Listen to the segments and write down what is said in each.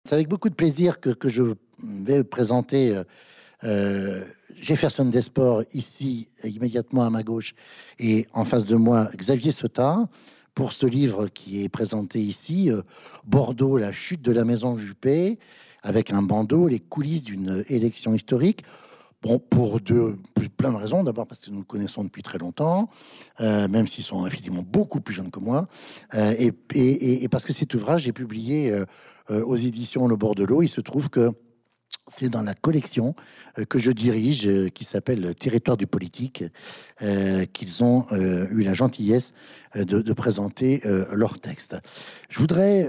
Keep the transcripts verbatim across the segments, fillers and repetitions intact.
C'est avec beaucoup de plaisir que, que je vais présenter euh, euh, Jefferson Desport ici, immédiatement à ma gauche, et en face de moi, Xavier Sota, pour ce livre qui est présenté ici, euh, Bordeaux, la chute de la maison Juppé, avec un bandeau, les coulisses d'une élection historique. Bon, pour deux, plein de raisons. D'abord parce que nous le connaissons depuis très longtemps, euh, même s'ils sont effectivement beaucoup plus jeunes que moi, euh, et, et, et, parce que cet ouvrage est publié euh, euh, aux éditions Le Bord de l'eau. Il se trouve que c'est dans la collection euh, que je dirige, euh, qui s'appelle Territoire du politique, euh, qu'ils ont euh, eu la gentillesse euh, de, de présenter euh, leur texte. Je voudrais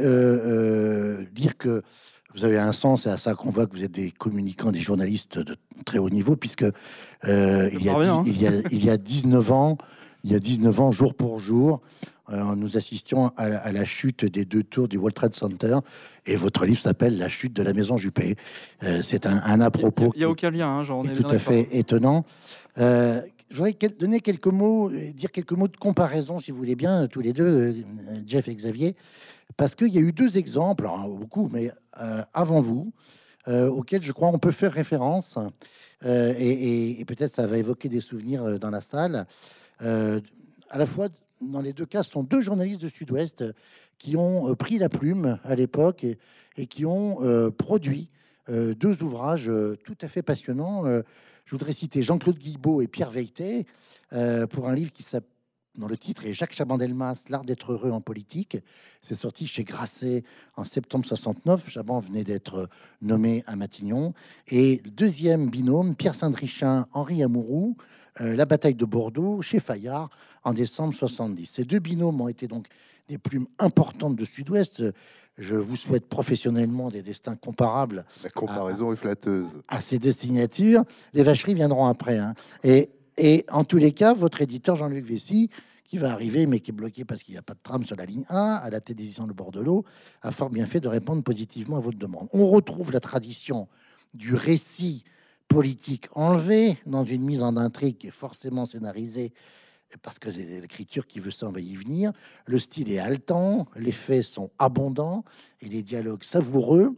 euh, euh, dire que vous avez un sens, c'est à ça qu'on voit que vous êtes des communicants, des journalistes de très haut niveau, puisque euh, il, y a bien, dix- hein. il, y a, il y a dix-neuf ans, il y a dix-neuf ans, jour pour jour, euh, nous assistions à, la- à la chute des deux tours du World Trade Center, et votre livre s'appelle La chute de la maison Juppé. Euh, c'est un, un à Il propos n'y a, qui est, aucun lien, hein, genre, on est est tout bien à d'accord. fait étonnant. Euh, je voudrais quel- donner quelques mots, euh, dire quelques mots de comparaison, si vous voulez bien, tous les deux, euh, Jeff et Xavier, parce qu'il y a eu deux exemples, alors, beaucoup, mais euh, avant vous, euh, auxquels je crois on peut faire référence, euh, et, et- et peut-être ça va évoquer des souvenirs euh, dans la salle. Euh, à la fois, dans les deux cas, ce sont deux journalistes de Sud-Ouest qui ont euh, pris la plume à l'époque et, et qui ont euh, produit euh, deux ouvrages euh, tout à fait passionnants. Euh, je voudrais citer Jean-Claude Guilbault et Pierre Veilleté euh, pour un livre qui s'appelle, dont le titre est Jacques Chaban-Delmas, L'art d'être heureux en politique. C'est sorti chez Grasset en septembre soixante-neuf. Chaban venait d'être nommé à Matignon. Et le deuxième binôme, Pierre Saint-Drichin, Henri Amouroux, euh, La bataille de Bordeaux, chez Fayard, en décembre soixante-dix. Ces deux binômes ont été donc des plumes importantes de Sud-Ouest. Je vous souhaite professionnellement des destins comparables La à, comparaison est flatteuse. à ces deux signatures. Les vacheries viendront après, hein. Et, et en tous les cas, votre éditeur Jean-Luc Vessy, qui va arriver, mais qui est bloqué parce qu'il n'y a pas de tram sur la ligne un, à la tête des éditions de Bordelot, a fort bien fait de répondre positivement à votre demande. On retrouve la tradition du récit politique enlevé dans une mise en intrigue qui est forcément scénarisée, parce que c'est l'écriture qui veut ça, on va y venir. Le style est haletant, les faits sont abondants et les dialogues savoureux.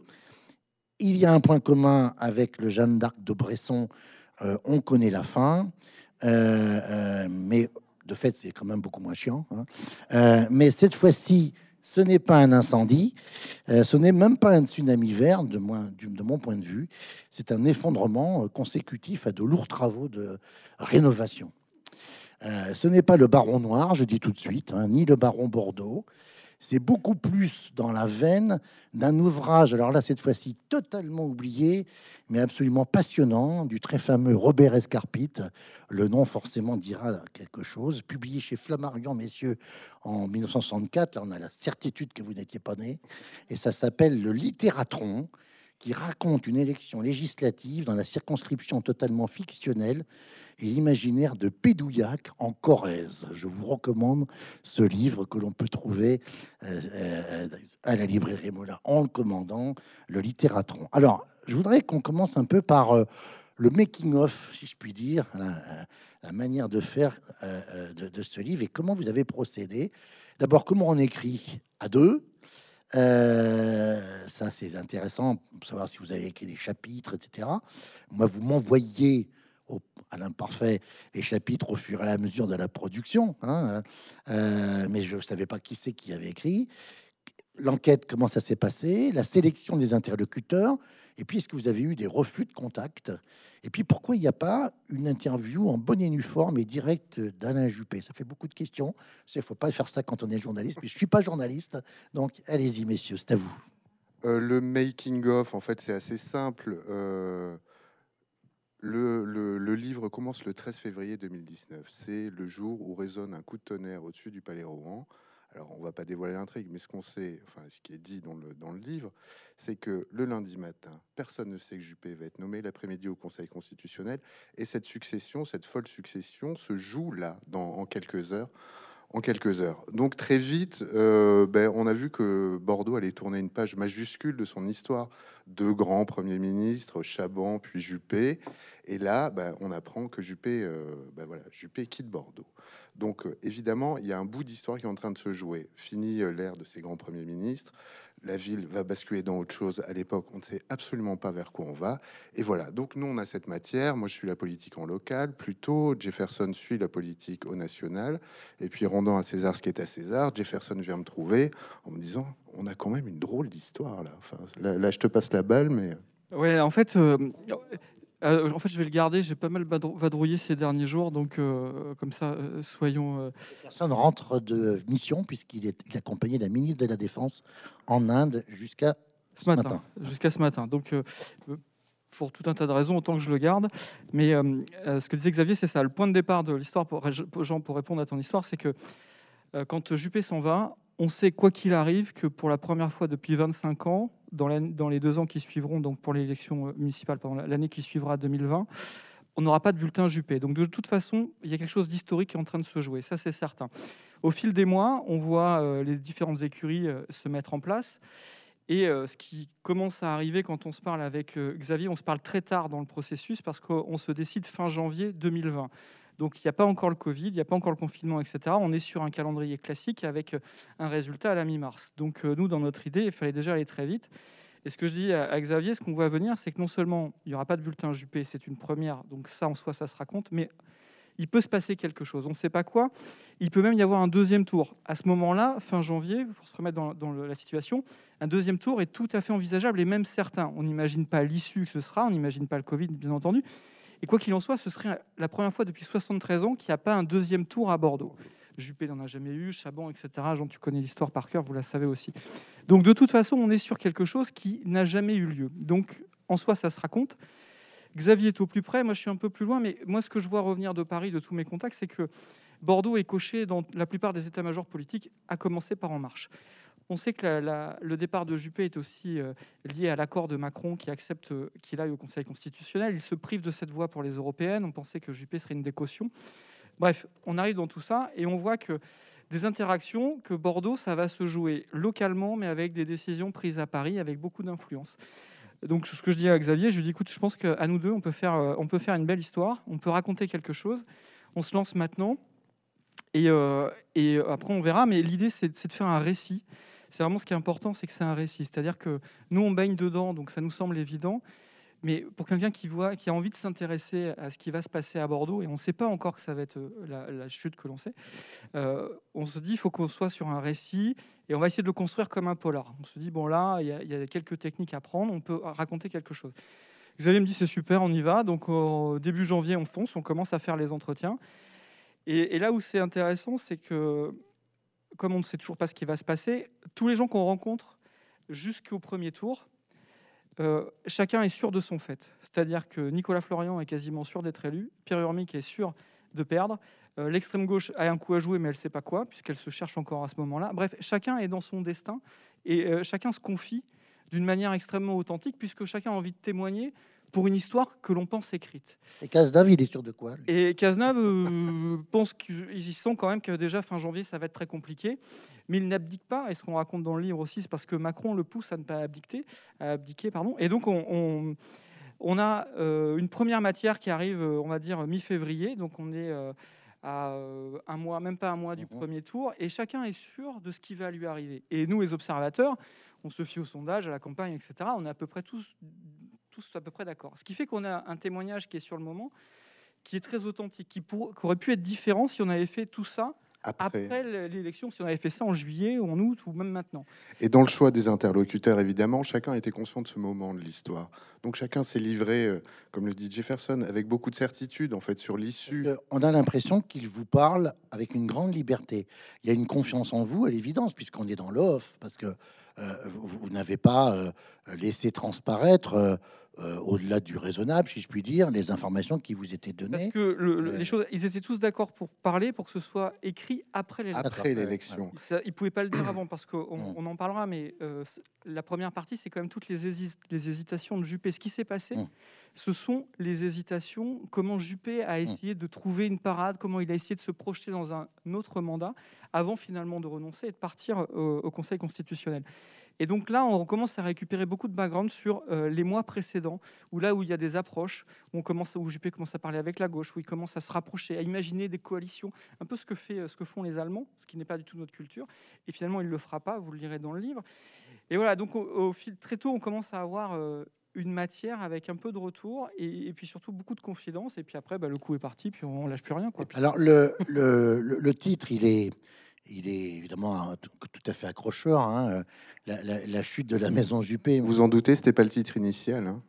Il y a un point commun avec le Jeanne d'Arc de Bresson, euh, on connaît la fin, euh, euh, mais de fait, c'est quand même beaucoup moins chiant, hein. Euh, mais cette fois-ci, ce n'est pas un incendie, euh, ce n'est même pas un tsunami vert, de, moins, du- de mon point de vue. C'est un effondrement euh, consécutif à de lourds travaux de rénovation. Euh, ce n'est pas le Baron Noir, je dis tout de suite, hein, ni le Baron Bordeaux. C'est beaucoup plus dans la veine d'un ouvrage, alors là, cette fois-ci, totalement oublié, mais absolument passionnant, du très fameux Robert Escarpite. Le nom, forcément, dira quelque chose. Publié chez Flammarion, messieurs, en mille neuf cent soixante-quatre. Là, on a la certitude que vous n'étiez pas nés. Et ça s'appelle Le Littératron, qui raconte une élection législative dans la circonscription totalement fictionnelle et imaginaire de Pédouillac en Corrèze. Je vous recommande ce livre que l'on peut trouver euh, euh, à la librairie Mola en le commandant, Le Littératron. Alors, je voudrais qu'on commence un peu par euh, le making-of, si je puis dire, la, la manière de faire euh, euh, de, de ce livre et comment vous avez procédé. D'abord, comment on écrit à deux. Euh, ça, c'est intéressant pour savoir si vous avez écrit des chapitres, et cetera. Moi, vous m'envoyez au- à l'imparfait les chapitres au fur et à mesure de la production, hein, euh, mais je ne savais pas qui c'est qui avait écrit. L'enquête, comment ça s'est passé, la sélection des interlocuteurs, et puis est-ce que vous avez eu des refus de contact? Et puis pourquoi il n'y a pas une interview en bonne et due forme et directe d'Alain Juppé? Ça fait beaucoup de questions. Il ne faut pas faire ça quand on est journaliste, mais je ne suis pas journaliste, donc allez-y messieurs, c'est à vous. Euh, le making of, en fait, c'est assez simple. Euh, le, le- le livre commence le treize février deux mille dix-neuf. C'est le jour où résonne un coup de tonnerre au-dessus du Palais Rohan. Alors, on va pas dévoiler l'intrigue, mais ce qu'on sait, enfin, ce qui est dit dans le, dans le livre, c'est que le lundi matin, personne ne sait que Juppé va être nommé l'après-midi au Conseil constitutionnel. Et cette succession, cette folle succession, se joue là, dans, en quelques heures. En quelques heures. Donc très vite, euh, ben, on a vu que Bordeaux allait tourner une page majuscule de son histoire. Deux grands premiers ministres, Chaban puis Juppé. Et là, ben, on apprend que Juppé, euh, ben, voilà, Juppé quitte Bordeaux. Donc euh, évidemment, il y a un bout d'histoire qui est en train de se jouer. Fini euh, l'ère de ces grands premiers ministres. la ville va basculer dans autre chose. À l'époque, on ne sait absolument pas vers quoi on va. Et voilà, donc nous, on a cette matière. Moi, je suis la politique en local, plutôt. Jefferson suit la politique au national. Et puis, rendant à César ce qui est à César, Jefferson vient me trouver en me disant, on a quand même une drôle d'histoire, là. Enfin, là, là, je te passe la balle, mais... Ouais, en fait, euh, euh, en fait, je vais le garder. J'ai pas mal vadrou- vadrouillé ces derniers jours, donc euh, comme ça, euh, soyons. euh, Personne rentre de mission puisqu'il est il accompagné d'un ministre de la Défense en Inde jusqu'à ce ce matin, matin. jusqu'à ce matin. Donc, euh, euh, pour tout un tas de raisons, autant que je le garde. Mais euh, euh, ce que disait Xavier, c'est ça. Le point de départ de l'histoire, pour, pour- Jean, pour répondre à ton histoire, c'est que euh, quand Juppé s'en va, on sait, quoi qu'il arrive, que pour la première fois depuis vingt-cinq ans, dans, l'année- dans les deux ans qui suivront, donc pour l'élection euh, municipale, pendant l'année qui suivra deux mille vingt, on n'aura pas de bulletin Juppé. Donc, de toute façon, il y a quelque chose d'historique qui est en train de se jouer. Ça, c'est certain. Au fil des mois, on voit euh, les différentes écuries euh, se mettre en place. Et euh, ce qui commence à arriver quand on se parle avec euh, Xavier, on se parle très tard dans le processus parce qu'on se décide fin janvier deux mille vingt. Donc il n'y a pas encore le Covid, il n'y a pas encore le confinement, et cetera. On est sur un calendrier classique avec euh, un résultat à la mi-mars. Donc euh, nous, dans notre idée, il fallait déjà aller très vite. Et ce que je dis à, à Xavier, ce qu'on voit venir, c'est que non seulement il n'y aura pas de bulletin Juppé, c'est une première, donc ça en soi, ça se raconte, mais il peut se passer quelque chose. On ne sait pas quoi. Il peut même y avoir un deuxième tour. À ce moment-là, fin janvier, pour se remettre dans, dans le- la situation, un deuxième tour est tout à fait envisageable et même certain. On n'imagine pas l'issue que ce sera, on n'imagine pas le Covid, bien entendu. Et quoi qu'il en soit, ce serait la première fois depuis soixante-treize ans qu'il n'y a pas un deuxième tour à Bordeaux. Juppé n'en a jamais eu, Chaban, et cetera. Jean, tu connais l'histoire par cœur, vous la savez aussi. Donc de toute façon, on est sur quelque chose qui n'a jamais eu lieu. Donc en soi, ça se raconte. Xavier est au plus près, moi je suis un peu plus loin, mais moi ce que je vois revenir de Paris, de tous mes contacts, c'est que Bordeaux est coché dans la plupart des états-majors politiques, à commencer par En Marche. On sait que la- la- le départ de Juppé est aussi euh, lié à l'accord de Macron qui accepte euh, qu'il aille au Conseil constitutionnel. Il se prive de cette voie pour les européennes. On pensait que Juppé serait une décaution. Bref, on arrive dans tout ça et on voit que des interactions, que Bordeaux, ça va se jouer localement, mais avec des décisions prises à Paris, avec beaucoup d'influence. Donc, ce que je dis à Xavier, je lui dis, écoute, je pense qu'à nous deux, on peut, faire, euh, on peut faire une belle histoire, on peut raconter quelque chose. On se lance maintenant, et, euh, et après, on verra. Mais l'idée, c'est c'est de faire un récit. C'est vraiment ce qui est important, c'est que c'est un récit. C'est-à-dire que nous, on baigne dedans, donc ça nous semble évident. Mais pour quelqu'un qui voit, qui a envie de s'intéresser à ce qui va se passer à Bordeaux, et on ne sait pas encore que ça va être euh, la, la chute que l'on sait, euh, on se dit il faut qu'on soit sur un récit et on va essayer de le construire comme un polar. On se dit bon là, il y, a- il y a quelques techniques à prendre, on peut raconter quelque chose. Xavier me dit c'est super, on y va. Donc au début janvier, on fonce, on commence à faire les entretiens. Et, et là où c'est intéressant, c'est que comme on ne sait toujours pas ce qui va se passer, tous les gens qu'on rencontre jusqu'au premier tour, euh, chacun est sûr de son fait. C'est-à-dire que Nicolas Florian est quasiment sûr d'être élu, Pierre Urmic est sûr de perdre, euh, l'extrême gauche a un coup à jouer, mais elle ne sait pas quoi, puisqu'elle se cherche encore à ce moment-là. Bref, chacun est dans son destin, et euh, chacun se confie d'une manière extrêmement authentique, puisque chacun a envie de témoigner pour une histoire que l'on pense écrite. Et Cazeneuve, il est sûr de quoi, lui? Et Cazeneuve euh, pense qu'ils sent quand même que déjà fin janvier, ça va être très compliqué. Mais il n'abdique pas. Et ce qu'on raconte dans le livre aussi, c'est parce que Macron le pousse à ne pas abdiquer. À abdiquer pardon. Et donc, on, on, on a euh, une première matière qui arrive, euh, on va dire, mi-février. Donc, on est euh, à euh, un mois, même pas un mois du Mhm. premier tour. Et chacun est sûr de ce qui va lui arriver. Et nous, les observateurs, on se fie au sondage, à la campagne, et cetera. On est à peu près tous, tous à peu près d'accord. Ce qui fait qu'on a un témoignage qui est sur le moment, qui est très authentique, qui, pour, qui aurait pu être différent si on avait fait tout ça Après. après l'élection, si on avait fait ça en juillet ou en août ou même maintenant. Et dans le choix des interlocuteurs, évidemment, chacun était conscient de ce moment de l'histoire. Donc chacun s'est livré, euh, comme le dit Jefferson, avec beaucoup de certitude en fait sur l'issue. Euh, On a l'impression qu'il vous parle avec une grande liberté. Il y a une confiance en vous, à l'évidence, puisqu'on est dans l'off, parce que euh, vous, vous n'avez pas euh, laissé transparaître, euh, euh, au-delà du raisonnable, si je puis dire, les informations qui vous étaient Parce données. que le- le- Euh. les choses, ils étaient tous d'accord pour parler, pour que ce soit écrit après l'élection. Après l'élection. Ça, ils ne pouvaient pas le dire avant parce qu'on Mm. on en parlera, mais euh, c'est- la première partie, c'est quand même toutes les, hési- les hésitations de Juppé. Ce qui s'est passé, Mm. ce sont les hésitations, comment Juppé a essayé de trouver une parade, comment il a essayé de se projeter dans un autre mandat, avant finalement de renoncer et de partir euh, au Conseil constitutionnel. Et donc là, on commence à récupérer beaucoup de background sur euh, les mois précédents, où là où il y a des approches, où, on commence, où Juppé commence à parler avec la gauche, où il commence à se rapprocher, à imaginer des coalitions, un peu ce que, fait, ce que font les Allemands, ce qui n'est pas du tout notre culture. Et finalement, il ne le fera pas, vous le lirez dans le livre. Et voilà, donc au, au fil, très tôt, on commence à avoir euh, une matière avec un peu de retour, et, et puis surtout beaucoup de confidence. Et puis après, bah, le coup est parti, puis on lâche plus rien, quoi. Alors, le, le, le, le titre, il est... Il est évidemment un- tout tout à fait accrocheur, hein, la, la- la chute de la maison Juppé. Vous en doutez, c'était pas le titre initial. Hein.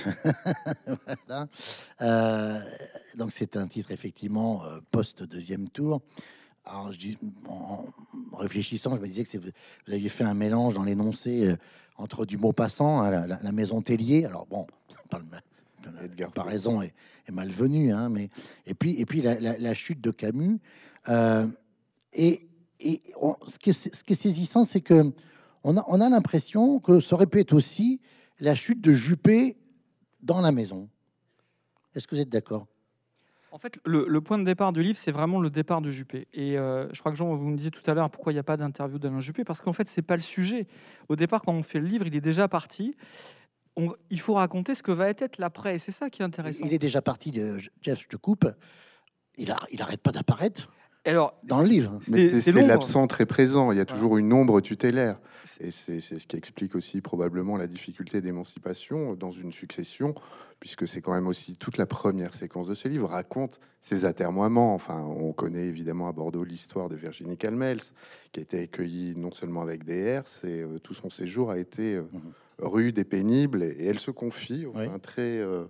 Voilà. Euh, donc c'est un titre effectivement euh, post-deuxième tour. Alors, je dis, en en réfléchissant, je me disais que c'est- vous aviez fait un mélange dans l'énoncé euh, entre du Maupassant, hein, la, la- la maison Tellier. Alors bon, pas le, la Edgar comparaison est, est malvenue, hein, mais et puis et puis la, la- la chute de Camus. Euh, et et on- ce, qui est, ce qui est saisissant, c'est que on a, on a l'impression que ça aurait pu être aussi la chute de Juppé dans la maison. Est-ce que vous êtes d'accord? En fait, le, le point de départ du livre, c'est vraiment le départ de Juppé. Et euh, je crois que Jean, vous me disiez tout à l'heure pourquoi il n'y a pas d'interview d'Alain Juppé, parce qu'en fait, c'est pas le sujet. Au départ, quand on fait le livre, il est déjà parti. On- il faut raconter ce que va être l'après, et c'est ça qui est intéressant. Il est déjà parti. De, Jeff, je te coupe. Il, a, il arrête pas d'apparaître Alors, dans le livre. Mais C'est- c'est c'est c'est l'ombre. l'absent très présent. Il y a Voilà. toujours une ombre tutélaire. Et c'est c'est ce qui explique aussi probablement la difficulté d'émancipation dans une succession, puisque c'est quand même aussi toute la première séquence de ce livre raconte ses atermoiements. Enfin, on connaît évidemment à Bordeaux l'histoire de Virginie Calmels, qui a été accueillie non seulement avec des herses, et euh, tout son séjour a été euh, Mhm. rude et pénible. Et, et elle se confie, Oui. enfin, très, euh,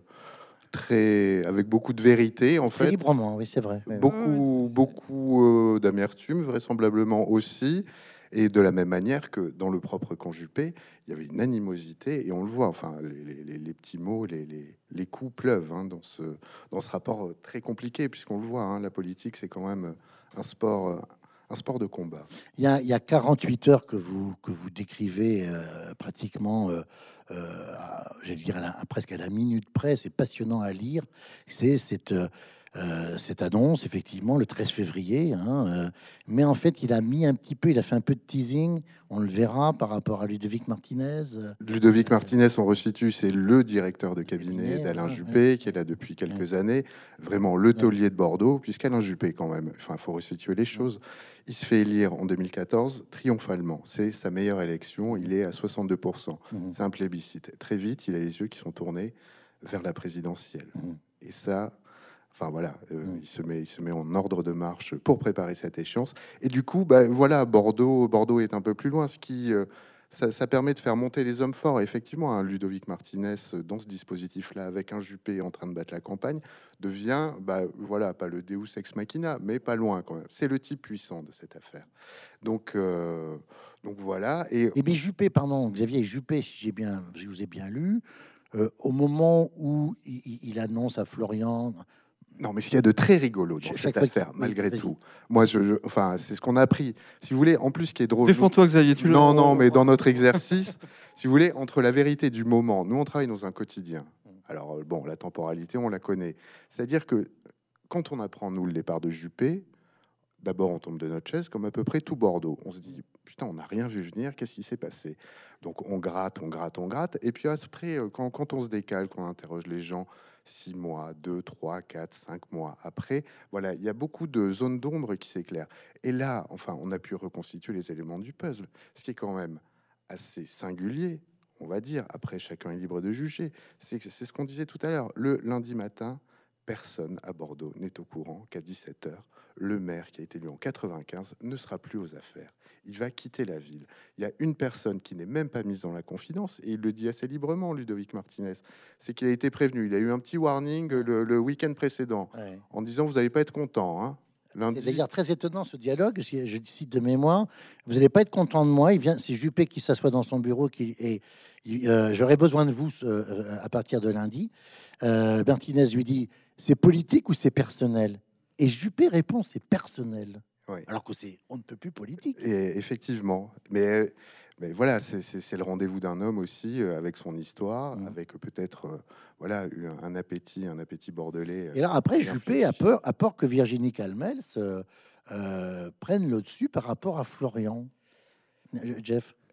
très, avec beaucoup de vérité, en Très fait. librement, oui, c'est vrai. Oui, oui. Beaucoup, Ouais, c'est- beaucoup euh, d'amertume, vraisemblablement aussi. Et de la même manière que dans le propre camp Juppé, il y avait une animosité, et on le voit, enfin, les, les- les- les petits mots, les, les- les coups pleuvent hein, dans, ce, dans ce rapport euh, très compliqué, puisqu'on le voit, hein, la politique, c'est quand même un sport, euh, un sport de combat. Il y a, il y a quarante-huit heures que vous, que vous décrivez euh, pratiquement, euh, euh, à- j'allais dire à la- à presque à la minute près. C'est passionnant à lire. C'est cette, euh, euh, cette annonce, effectivement, le treize février. Hein, euh, mais en fait, il a mis un petit peu, il a fait un peu de teasing. On le verra par rapport à Ludovic Martinez. euh, Ludovic Martinez, on resitue, c'est le directeur de cabinet Cabinet, d'Alain voilà, Juppé, qui est là depuis quelques années, vraiment le taulier de Bordeaux, puisqu'Alain Juppé, quand même, enfin, il faut resituer les choses, il se fait élire en deux mille quatorze triomphalement. C'est sa meilleure élection, il est à soixante-deux pour cent. Mhm. C'est un plébiscite. Très vite, il a les yeux qui sont tournés vers la présidentielle. Mhm. Et ça, enfin voilà, euh, Mhm. il, se met, il se met en ordre de marche pour préparer cette échéance. Et du coup, bah, voilà, Bordeaux, Bordeaux est un peu plus loin, ce qui... euh, ça, ça permet de faire monter les hommes forts. Et effectivement, un Ludovic Martinez, euh, dans ce dispositif-là, avec un Juppé en train de battre la campagne, devient, bah, voilà, pas le Deus ex machina, mais pas loin quand même. C'est le type puissant de cette affaire. Donc, euh, donc voilà. Et Et bien Juppé, pardon, Xavier Juppé, si j'ai bien, si je vous ai bien lu, euh, au moment où il, il- il annonce à Florian, non, mais ce qu'il y a de très rigolo dans Chaque cette fois qu'il- affaire, oui, malgré vas-y. tout, moi, je, je- enfin, c'est ce qu'on a appris. Si vous voulez, en plus, ce qui est drôle. Défends-toi, Xavier. Tu le- Non, non, mais dans notre exercice, si vous voulez, entre la vérité du moment, nous, on travaille dans un quotidien. Alors, euh, bon, la temporalité, on la connaît. C'est-à-dire que quand on apprend, nous, le départ de Juppé, d'abord, on tombe de notre chaise, comme à peu près tout Bordeaux. On se dit, putain, on n'a rien vu venir, qu'est-ce qui s'est passé? Donc, on gratte, on gratte, on gratte. Et puis après, euh, quand, quand on se décale, quand on interroge les gens, six mois, deux, trois, quatre, cinq mois après, voilà, il y a beaucoup de zones d'ombre qui s'éclairent. Et là, enfin, on a pu reconstituer les éléments du puzzle, ce qui est quand même assez singulier, on va dire. Après, chacun est libre de juger. C'est c'est ce qu'on disait tout à l'heure. Le lundi matin, personne à Bordeaux n'est au courant qu'à dix-sept heures, le maire qui a été élu en quatre-vingt-quinze ne sera plus aux affaires. Il va quitter la ville. Il y a une personne qui n'est même pas mise dans la confidence, et il le dit assez librement, Ludovic Martinez, c'est qu'il a été prévenu. Il a eu un petit warning le, le week-end précédent Ouais. en disant, vous n'allez pas être content. Hein. C'est Lundi, d'ailleurs très étonnant ce dialogue. Si je cite de mémoire, vous n'allez pas être content de moi. Il vient, c'est Juppé qui s'assoit dans son bureau qui et il, euh, j'aurai besoin de vous euh, à partir de lundi. Euh, Martinez lui dit, c'est politique ou c'est personnel? Et Juppé répond, c'est personnel. Oui. Alors que c'est on ne peut plus politique. Et effectivement, mais, mais voilà, c'est- c'est c'est le rendez-vous d'un homme aussi, euh, avec son histoire, Mhm. avec euh, peut-être euh, voilà eu un, un appétit, un appétit bordelais. euh, Et là, après, bien Juppé a fléchi. peur, a peur que Virginie Calmels euh, euh, prenne le dessus par rapport à Florian. Euh, Jeff.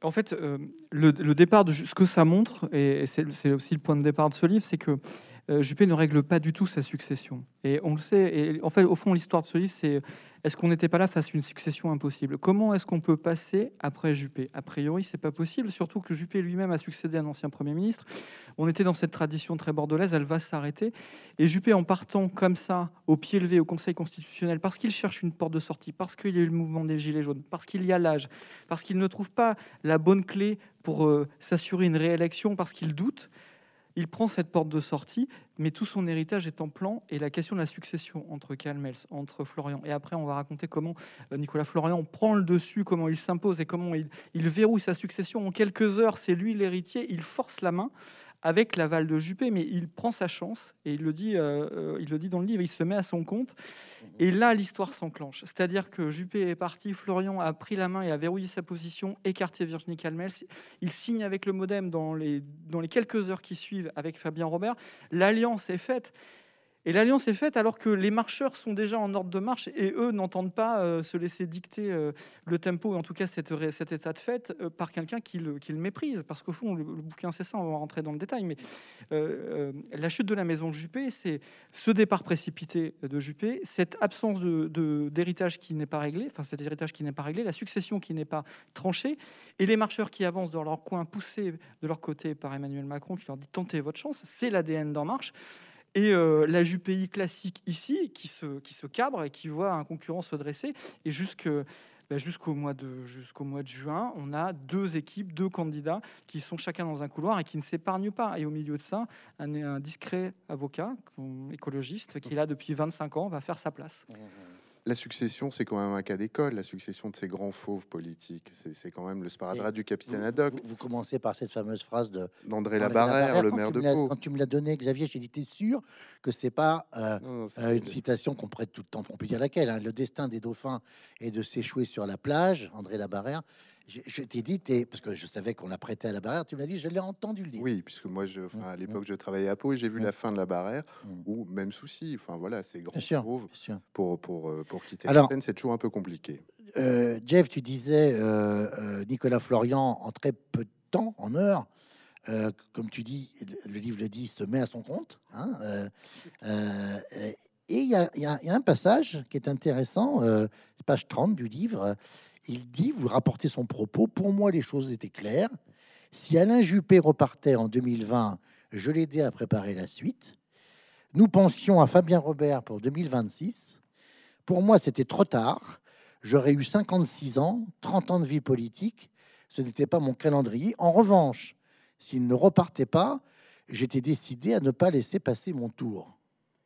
en fait, euh, le, le départ de ce que ça montre, et, et c'est, c'est aussi le point de départ de ce livre, c'est que euh, Juppé ne règle pas du tout sa succession. Et on le sait. Et en fait, au fond, l'histoire de ce livre, c'est est-ce qu'on n'était pas là face à une succession impossible? Comment est-ce qu'on peut passer après Juppé? A priori, c'est pas possible, surtout que Juppé lui-même a succédé à un ancien Premier ministre. On était dans cette tradition très bordelaise, elle va s'arrêter. Et Juppé, en partant comme ça, au pied levé au Conseil constitutionnel, parce qu'il cherche une porte de sortie, parce qu'il y a eu le mouvement des Gilets jaunes, parce qu'il y a l'âge, parce qu'il ne trouve pas la bonne clé pour euh, s'assurer une réélection, parce qu'il doute, il prend cette porte de sortie, mais tout son héritage est en plan. Et la question de la succession entre Calmels, entre Florian, et après on va raconter comment euh, Nicolas Florian prend le dessus, comment il s'impose et comment il, il verrouille sa succession. En quelques heures, c'est lui l'héritier, il force la main avec l'aval de Juppé, mais il prend sa chance, et il le dit, euh, il le dit dans le livre, il se met à son compte. Et là, l'histoire s'enclenche. C'est-à-dire que Juppé est parti, Florian a pris la main et a verrouillé sa position, écarté Virginie Calmels. Il signe avec le Modem dans les, dans les quelques heures qui suivent avec Fabien Robert. L'alliance est faite. Et l'alliance est faite alors que les marcheurs sont déjà en ordre de marche et eux n'entendent pas euh, se laisser dicter euh, le tempo, et en tout cas cette, cet état de fait, euh, par quelqu'un qui le, qui le méprise. Parce qu'au fond, le, le bouquin, c'est ça, on va rentrer dans le détail, mais euh, euh, la chute de la maison Juppé, c'est ce départ précipité de Juppé, cette absence de, de, d'héritage qui n'est pas réglé, enfin cet héritage qui n'est pas réglé, la succession qui n'est pas tranchée, et les marcheurs qui avancent dans leur coin, poussés de leur côté par Emmanuel Macron, qui leur dit « tentez votre chance », c'est l'A D N d'En Marche. Et euh, la Juppéi classique ici, qui se, qui se cabre et qui voit un concurrent se dresser. Et jusque, bah, jusqu'au, mois de, jusqu'au mois de juin, on a deux équipes, deux candidats qui sont chacun dans un couloir et qui ne s'épargnent pas. Et au milieu de ça, un, un discret avocat, écologiste, qui est là depuis vingt-cinq ans, va faire sa place. La succession, c'est quand même un cas d'école. La succession de ces grands fauves politiques, c'est, c'est quand même le sparadrap du capitaine vous, Haddock. Vous, vous commencez par cette fameuse phrase de d'André Labarrère, le maire de Pau. Quand tu me l'as donné, Xavier, j'ai dit, t'es sûr que c'est pas euh, non, non, c'est euh, une citation qu'on prête tout le temps. On peut dire laquelle, hein, le destin des dauphins est de s'échouer sur la plage, André Labarrère. Je, je t'ai dit, t'es, parce que je savais qu'on l'a prêté à la barrière, tu me l'as dit, je l'ai entendu le dire. Oui, puisque moi, je, enfin, à l'époque, je travaillais à Pau et j'ai vu mmh. la fin de la barrière, mmh. où même souci, enfin voilà, c'est grand pauvre pour, pour, pour quitter Alors, la scène, c'est toujours un peu compliqué. Euh, Jeff, tu disais euh, euh, Nicolas Florian, en très peu de temps, en heures, euh, comme tu dis, le livre le dit, se met à son compte. Hein, euh, euh, et il y, y, y a un passage qui est intéressant, euh, page trente du livre. Il dit, vous rapportez son propos, pour moi les choses étaient claires. Si Alain Juppé repartait en deux mille vingt, je l'aidais à préparer la suite. Nous pensions à Fabien Robert pour deux mille vingt-six. Pour moi, c'était trop tard. J'aurais eu cinquante-six ans, trente ans de vie politique. Ce n'était pas mon calendrier. En revanche, s'il ne repartait pas, j'étais décidé à ne pas laisser passer mon tour.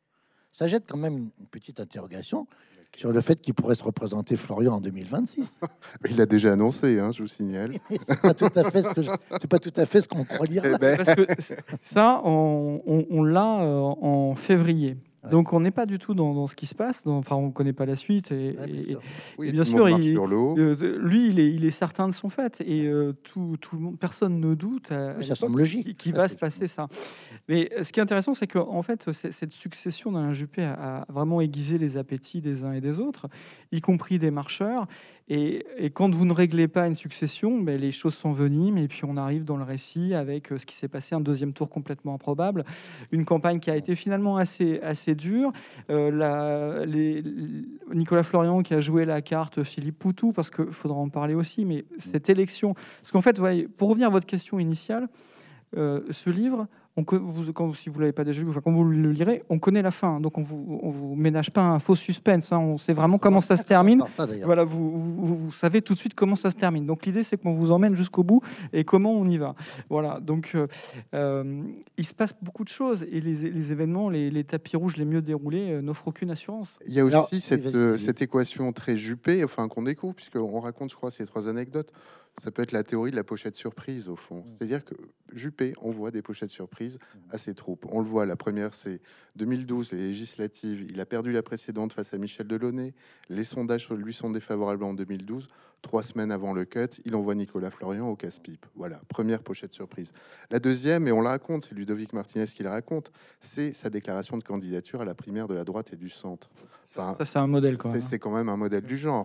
Ça jette quand même une petite interrogation sur le fait qu'il pourrait se représenter Florian en deux mille vingt-six. Il a déjà annoncé, hein, je vous signale. C'est pas tout à fait ce que je, c'est pas tout à fait ce qu'on croit lire. Eh ben. Parce que ça, on, on, on l'a euh, en février. Ouais. Donc on n'est pas du tout dans, dans ce qui se passe. Dans, enfin, on ne connaît pas la suite. Et, ouais, bien et, sûr, oui, et bien sûr il, euh, lui, il est, il est certain de son fait. Et euh, tout, tout le monde, personne ne doute à, oui, ça semble logique qu'il va se passer ça. Mais ce qui est intéressant, c'est qu'en fait, cette succession d'Alain Juppé a, a vraiment aiguisé les appétits des uns et des autres, y compris des marcheurs. Et, et quand vous ne réglez pas une succession, ben, les choses s'enveniment et puis on arrive dans le récit avec ce qui s'est passé, un deuxième tour complètement improbable, une campagne qui a été finalement assez, assez dure. Euh, la, les, Nicolas Florian qui a joué la carte Philippe Poutou, parce qu'il faudra en parler aussi, mais cette élection... Parce qu'en fait, voyez, pour revenir à votre question initiale, euh, ce livre... On, vous, quand, si vous ne l'avez pas déjà lu, enfin, quand vous le lirez, on connaît la fin. Donc, on vous, on vous ménage pas un faux suspense. Hein, on sait vraiment comment ça se termine. Ça, voilà, vous, vous, vous savez tout de suite comment ça se termine. Donc, l'idée, c'est qu'on vous emmène jusqu'au bout et comment on y va. Voilà. Donc, euh, euh, il se passe beaucoup de choses et les, les événements, les, les tapis rouges les mieux déroulés euh, n'offrent aucune assurance. Il y a aussi Alors, cette, euh, cette équation très Juppé, enfin, qu'on découvre, puisqu'on raconte, je crois, ces trois anecdotes. Ça peut être la théorie de la pochette surprise, au fond. C'est-à-dire que Juppé envoie des pochettes surprises à ses troupes. On le voit, la première, c'est deux mille douze, les législatives. Il a perdu la précédente face à Michel Delaunay. Les sondages lui sont défavorables en deux mille douze. Trois semaines avant le cut, il envoie Nicolas Florian au casse-pipe. Voilà, première pochette surprise. La deuxième, et on la raconte, c'est Ludovic Martinez qui la raconte, c'est sa déclaration de candidature à la primaire de la droite et du centre. Enfin, ça, c'est un modèle, quand même. C'est quand même un modèle du genre.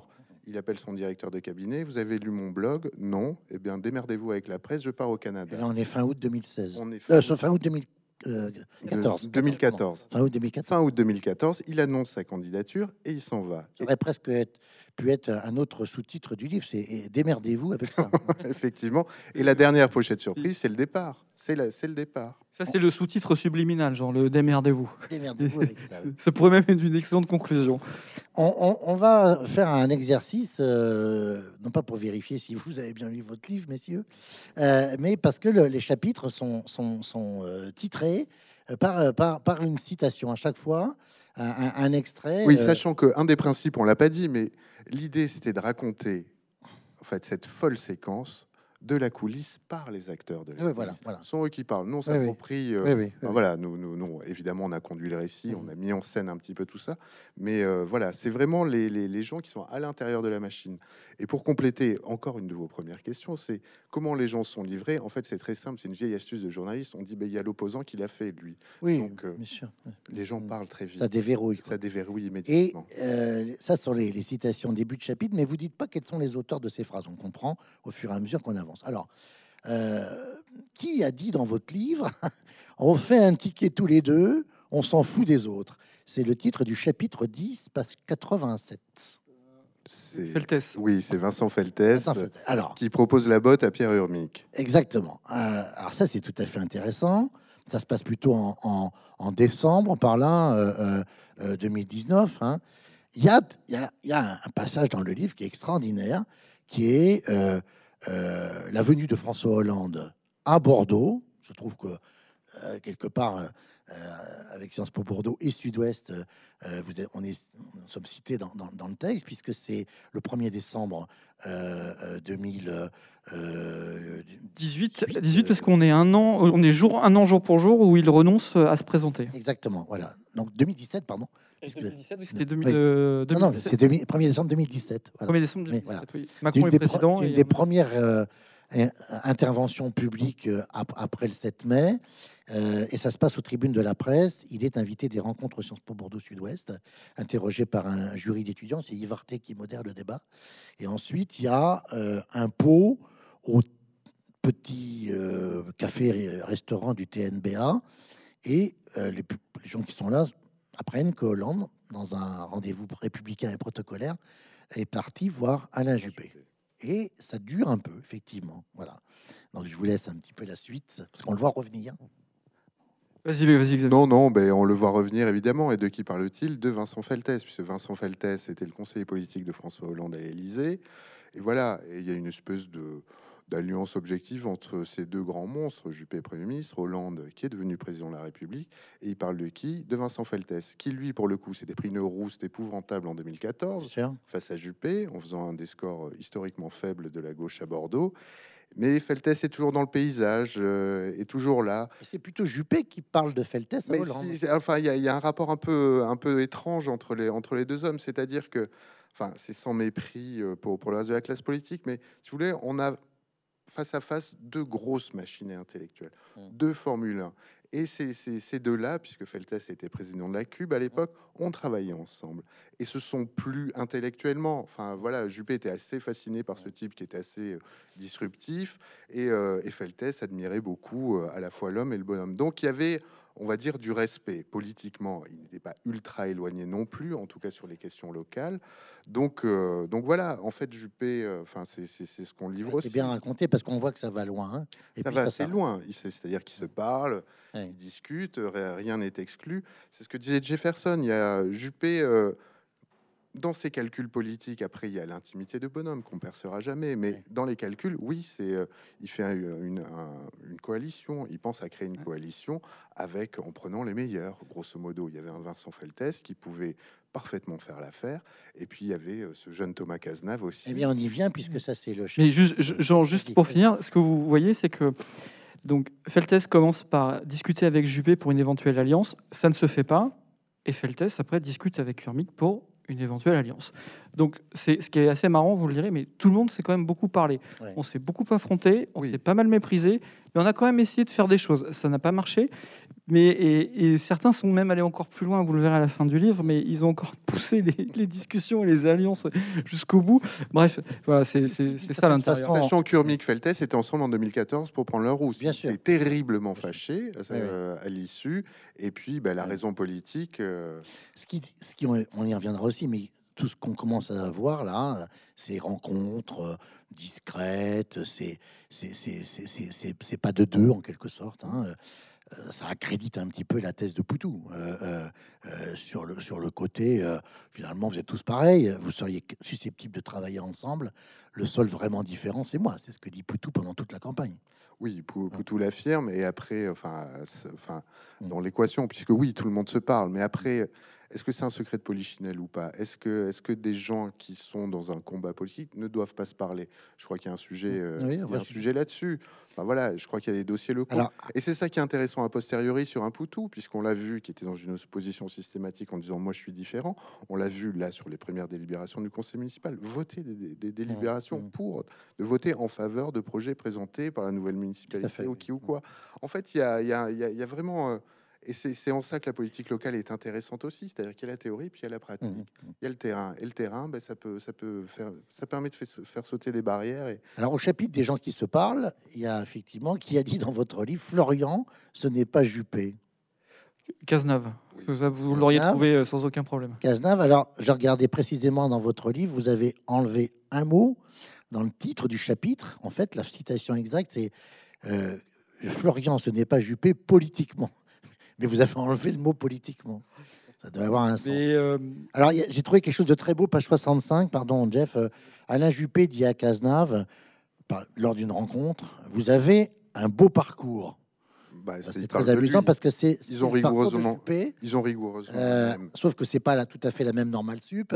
Il appelle son directeur de cabinet. Vous avez lu mon blog? Non. Eh bien, démerdez-vous avec la presse. Je pars au Canada. Et là, on est fin août deux mille seize. On est fin, Euh, fin août deux mille quatorze. de- deux mille quatorze. Fin août deux mille quatorze. Fin août deux mille quatorze, il annonce sa candidature et il s'en va. Ça aurait presque être- pu être un autre sous-titre du livre, c'est et démerdez-vous avec ça. Effectivement. Et la dernière pochette surprise, c'est le départ. C'est la- c'est le départ. Ça, c'est le sous-titre subliminal, genre le démerdez-vous. Démerdez-vous avec ça. oui. Ça pourrait même être une excellente conclusion. On, on- on va faire un exercice, euh, non pas pour vérifier si vous avez bien lu votre livre, messieurs, euh, mais parce que le- les chapitres sont, sont, sont, euh, titrés euh, par, par, par une citation à chaque fois, un, un- un extrait. Oui, euh, sachant qu'un des principes, on l'a pas dit, mais l'idée, c'était de raconter en fait, cette folle séquence de la coulisse par les acteurs de la Oui, coulisse. voilà, voilà. Ce sont eux qui parlent. Nous, on Oui, oui. s'approprie. euh, oui, oui, oui, ben oui. voilà, nous, nous, nous, évidemment, on a conduit le récit, Mhm. on a mis en scène un petit peu tout ça. Mais euh, voilà, c'est vraiment les, les, les gens qui sont à l'intérieur de la machine. Et pour compléter encore une de vos premières questions, c'est comment les gens sont livrés. En fait, c'est très simple. C'est une vieille astuce de journaliste. On dit, ben, il y a l'opposant qui l'a fait, lui. Oui, Donc, euh, bien sûr. Les gens Mhm. parlent très vite. Ça déverrouille. quoi. Ça déverrouille Et immédiatement. euh, ça, sont les, les citations début de chapitre, mais vous dites pas quels sont les auteurs de ces phrases. On comprend au fur et à mesure qu'on avance. Alors, euh, qui a dit dans votre livre on fait un ticket tous les deux, on s'en fout des autres? C'est le titre du chapitre dix, page quatre-vingt-sept. C'est- Feltès. Oui, c'est Vincent Feltès Attends, euh, Alors, qui propose la botte à Pierre Urmic. exactement. Euh, alors ça, c'est tout à fait intéressant. Ça se passe plutôt en, en- en décembre, par là, euh, euh, euh, deux mille dix-neuf. hein. Il y a, il y, a, il y a un passage dans le livre qui est extraordinaire, qui est euh, euh, la venue de François Hollande à Bordeaux. Je trouve que euh, quelque part, euh, euh, avec Sciences Po Bordeaux et Sud-Ouest, euh, euh, vous êtes, on est, nous sommes cités dans, dans- dans le texte, puisque c'est le premier décembre euh, euh, deux mille dix-huit, dix-huit parce qu'on est un an, on est jour, un an jour pour jour où il renonce à se présenter. Exactement, voilà. Donc deux mille dix-sept, pardon. Et Parce que- deux mille dix-sept, oui, c'était deux mille, Oui. euh, Non, non, mais deux mille dix-sept. c'est deux mille premier décembre deux mille dix-sept. Voilà. premier décembre Oui, deux mille dix-sept, voilà. oui. C'est Macron une est des, pro- président. une et- des premières euh, in- interventions publiques euh, ap- après le sept mai, euh, et ça se passe aux tribunes de la presse. Il est invité des rencontres Sciences Po Bordeaux Sud-Ouest, interrogé par un jury d'étudiants. C'est Yves Arté qui modère le débat. Et ensuite, il y a euh, un pot au petit euh, café-restaurant du T N B A, et euh, les, pu- les gens qui sont là apprennent que Hollande, dans un rendez-vous républicain et protocolaire, est parti voir Alain Juppé. Et ça dure un peu, effectivement. Voilà. Donc je vous laisse un petit peu la suite, parce qu'on le voit revenir. Vas-y, vas-y, Xavier. Non, non, ben, on le voit revenir évidemment. Et de qui parle-t-il? De Vincent Feltès, puisque Vincent Feltès était le conseiller politique de François Hollande à l'Élysée. Et voilà, et il y a une espèce de d'alliance objective entre ces deux grands monstres, Juppé Premier ministre, Hollande qui est devenu président de la République. Et il parle de qui? De Vincent Feltès, qui lui, pour le coup, s'était pris une rouste épouvantable en deux mille quatorze Sûr. face à Juppé, en faisant un des scores historiquement faibles de la gauche à Bordeaux. Mais Feltès est toujours dans le paysage, euh, est toujours là. Et c'est plutôt Juppé qui parle de Feltès à Mais Hollande. si, c'est- enfin, il y, a- il y a un rapport un peu, un peu étrange entre les, entre les deux hommes, c'est-à-dire que, enfin, c'est sans mépris euh, pour, pour le reste de la classe politique, mais si vous voulez, on a face à face deux grosses machines intellectuelles, Mm. deux Formule un. Et ces, ces, ces deux-là, puisque Feltès était président de la Cube à l'époque, ont travaillé ensemble. Et ce sont plus intellectuellement. Enfin, voilà, Juppé était assez fasciné par ce type qui était assez euh, disruptif. Et, euh, et Feltès admirait beaucoup euh, à la fois l'homme et le bonhomme. Donc, il y avait, on va dire, du respect politiquement. Il n'était pas ultra éloigné non plus, en tout cas sur les questions locales. Donc, euh, donc voilà, en fait, Juppé, euh, enfin, c'est c'est- c'est ce qu'on livre aussi. C'est bien raconté, parce qu'on voit que ça va loin. hein. Et Ça puis va assez s'arrête. loin. Il- c'est- C'est-à-dire qu'ils se parlent, Ouais. ils discutent, ri- rien n'est exclu. C'est ce que disait Jefferson. Il y a Juppé, euh, dans ses calculs politiques, après, il y a l'intimité de bonhomme qu'on percera jamais. Mais Ouais. dans les calculs, oui, c'est, euh, il fait un- une, un- une coalition. Il pense à créer une coalition avec, en prenant les meilleurs. Grosso modo, il y avait un Vincent Feltès qui pouvait parfaitement faire l'affaire. Et puis, il y avait euh, ce jeune Thomas Cazenave aussi. Eh bien, on y vient, puisque ça, c'est le... Mais juste, je- genre, juste pour finir, ce que vous voyez, c'est que donc Feltès commence par discuter avec Juppé pour une éventuelle alliance. Ça ne se fait pas. Et Feltès, après, discute avec Urmic pour une éventuelle alliance. Donc, c'est ce qui est assez marrant, vous le direz, mais tout le monde s'est quand même beaucoup parlé. Ouais. On s'est beaucoup affronté, on Oui. s'est pas mal méprisé, mais on a quand même essayé de faire des choses. Ça n'a pas marché, mais et, et certains sont même allés encore plus loin, vous le verrez à la fin du livre, mais ils ont encore poussé les, les discussions et les alliances jusqu'au bout. Bref, voilà, c'est c'est- c'est ça l'intérieur. façon- Sachant qu'Urmic Feltes étaient ensemble en deux mille quatorze pour prendre leur rousse. Bien Ils sûr. étaient terriblement fâchés Oui, euh, à l'issue. Et puis, bah, la Oui. raison politique. euh, Ce qui, ce qui, on on y reviendra aussi, mais tout ce qu'on commence à voir là, ces rencontres euh, discrètes, c'est c'est c'est c'est c'est- c'est- c'est pas de deux en quelque sorte. Hein. Euh, Ça accrédite un petit peu la thèse de Poutou euh, euh, euh, sur le sur le côté. Euh, finalement, vous êtes tous pareils. Vous seriez susceptibles de travailler ensemble. Le seul vraiment différent, c'est moi. C'est ce que dit Poutou pendant toute la campagne. Oui, Pou- Ah. Poutou l'affirme. Et après, enfin, c'est- enfin, Mm. dans l'équation, puisque oui, tout le monde se parle. Mais après, est-ce que c'est un secret de polichinelle ou pas? Est-ce que, est-ce que des gens qui sont dans un combat politique ne doivent pas se parler? Je crois qu'il y a un sujet, euh, Oui, il y a vrai un sujet. sujet là-dessus. Enfin, voilà, je crois qu'il y a des dossiers locaux. Alors, Et c'est ça qui est intéressant a posteriori sur un Poutou, puisqu'on l'a vu, qui était dans une opposition systématique en disant moi je suis différent. On l'a vu là sur les premières délibérations du conseil municipal, voter des, des- des délibérations mmh. pour de voter en faveur de projets présentés par la nouvelle fait. municipalité ou qui ou quoi. En fait, il y a, il y a- il y a- il y a vraiment euh, et c'est c'est en ça que la politique locale est intéressante aussi, c'est-à-dire qu'il y a la théorie puis il y a la pratique. Mhm. Il y a le terrain et le terrain, ben, ça peut ça peut faire ça permet de faire, faire sauter des barrières et Alors, au chapitre des gens qui se parlent, il y a effectivement qui a dit dans votre livre Florian, ce n'est pas Juppé. Cazeneuve, Oui. vous, vous l'auriez Cazeneuve. trouvé euh, sans aucun problème. Cazeneuve, alors, je regardais précisément dans votre livre, vous avez enlevé un mot dans le titre du chapitre. En fait, la citation exacte, c'est euh, Florian, ce n'est pas Juppé politiquement. Mais vous avez enlevé le mot politiquement. Ça doit avoir un sens. Mais euh, Alors, il y a- j'ai trouvé quelque chose de très beau, page soixante-cinq, pardon, Jeff. Euh, Alain Juppé dit à Cazeneuve, par- lors d'une rencontre, vous avez un beau parcours. bah, Ça, c'est- C'est il parle très de amusant lui. parce que c'est Ils c'est ont le parcours de rigoureusement- Juppé, Ils ont rigoureusement euh, la même. sauf que c'est pas la, tout à fait la même normale sup.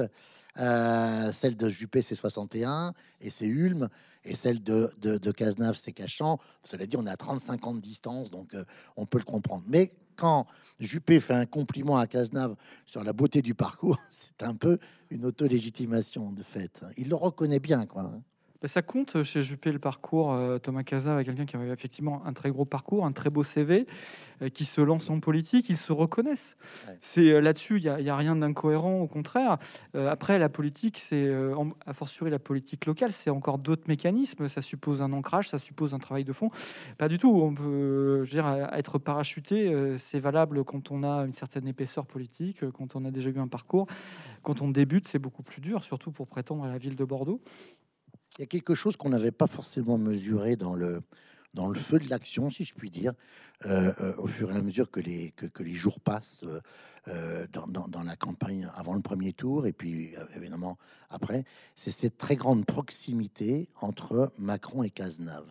Euh, celle de Juppé, c'est soixante et un et c'est Ulm. Et celle de, de, de Cazeneuve, c'est Cachan. Cela dit, on est à trente-cinq ans de distance, donc euh, on peut le comprendre. Mais quand Juppé fait un compliment à Cazeneuve sur la beauté du parcours, c'est un peu une auto-légitimation de fait. Il le reconnaît bien, quoi. bah, ça compte chez Juppé le parcours. euh, Thomas Cazeneuve est quelqu'un qui a effectivement un très gros parcours, un très beau C V, euh, qui se lance en politique, ils se reconnaissent. Ouais. C'est euh, là-dessus, il n'y a, il y a rien d'incohérent, au contraire. Euh, après, la politique, c'est euh, en- a fortiori la politique locale, c'est encore d'autres mécanismes. Ça suppose un ancrage, ça suppose un travail de fond. Pas du tout. On peut, je veux dire, être parachuté, euh, c'est valable quand on a une certaine épaisseur politique, euh, quand on a déjà eu un parcours. Quand on débute, c'est beaucoup plus dur, surtout pour prétendre à la ville de Bordeaux. Il y a quelque chose qu'on n'avait pas forcément mesuré dans le, dans le feu de l'action, si je puis dire, euh, euh, au fur et à mesure que les, que, que les jours passent euh, euh, dans, dans, dans la campagne avant le premier tour et puis euh, évidemment après, c'est cette très grande proximité entre Macron et Cazeneuve.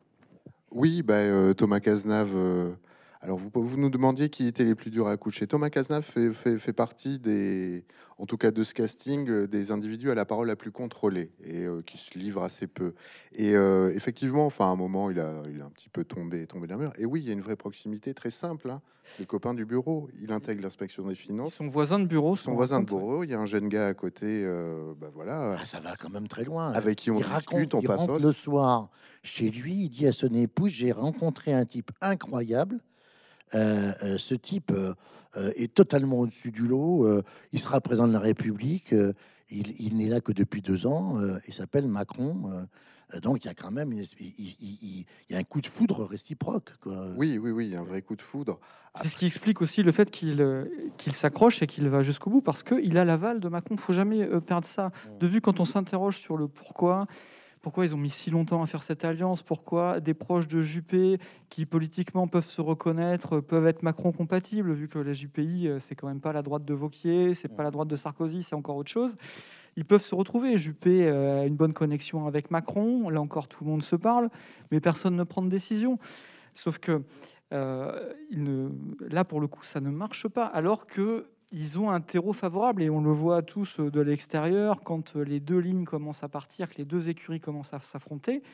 Oui, bah, euh, Thomas Cazeneuve. euh, alors, vous, vous nous demandiez qui étaient les plus durs à coucher. Thomas Cazeneuve fait, fait, fait partie des, en tout cas de ce casting, euh, des individus à la parole la plus contrôlée et euh, qui se livrent assez peu. Et euh, effectivement, enfin, à un moment, il a, il a un petit peu tombé, tombé d'un mur. Et oui, il y a une vraie proximité très simple. Hein. Les copains du bureau, il intègre l'inspection des Ils finances. sont voisins de bureau. Son voisin de bureau, il y a un jeune gars à côté, euh, bah voilà, Ah, ça va quand même très loin. avec qui on il discute, raconte, on il rentre papote. le soir chez lui, il dit à son épouse, j'ai rencontré un type incroyable. Euh, euh, ce type euh, euh, est totalement au-dessus du lot. Euh, il sera président de la République. Euh, il il n'est là que depuis deux ans. Euh, il s'appelle Macron. Euh, donc il y a quand même une, il, il- il- il y a un coup de foudre réciproque, quoi. Oui, oui, oui, un vrai coup de foudre. C'est ce qui explique aussi le fait qu'il euh, qu'il s'accroche et qu'il va jusqu'au bout, parce qu'il a l'aval de Macron. Il ne faut jamais euh, perdre ça de vue quand on s'interroge sur le pourquoi. Pourquoi ils ont mis si longtemps à faire cette alliance? Pourquoi des proches de Juppé, qui politiquement peuvent se reconnaître, peuvent être Macron compatibles, vu que la J P I, euh, c'est quand même pas la droite de Wauquiez, c'est pas la droite de Sarkozy, c'est encore autre chose. Ils peuvent se retrouver. Juppé euh, a une bonne connexion avec Macron. Là encore, tout le monde se parle, mais personne ne prend de décision. Sauf que euh, il ne, là, pour le coup, ça ne marche pas. Alors que ils ont un terreau favorable, et on le voit tous de l'extérieur quand les deux lignes commencent à partir, que les deux écuries commencent à s'affronter.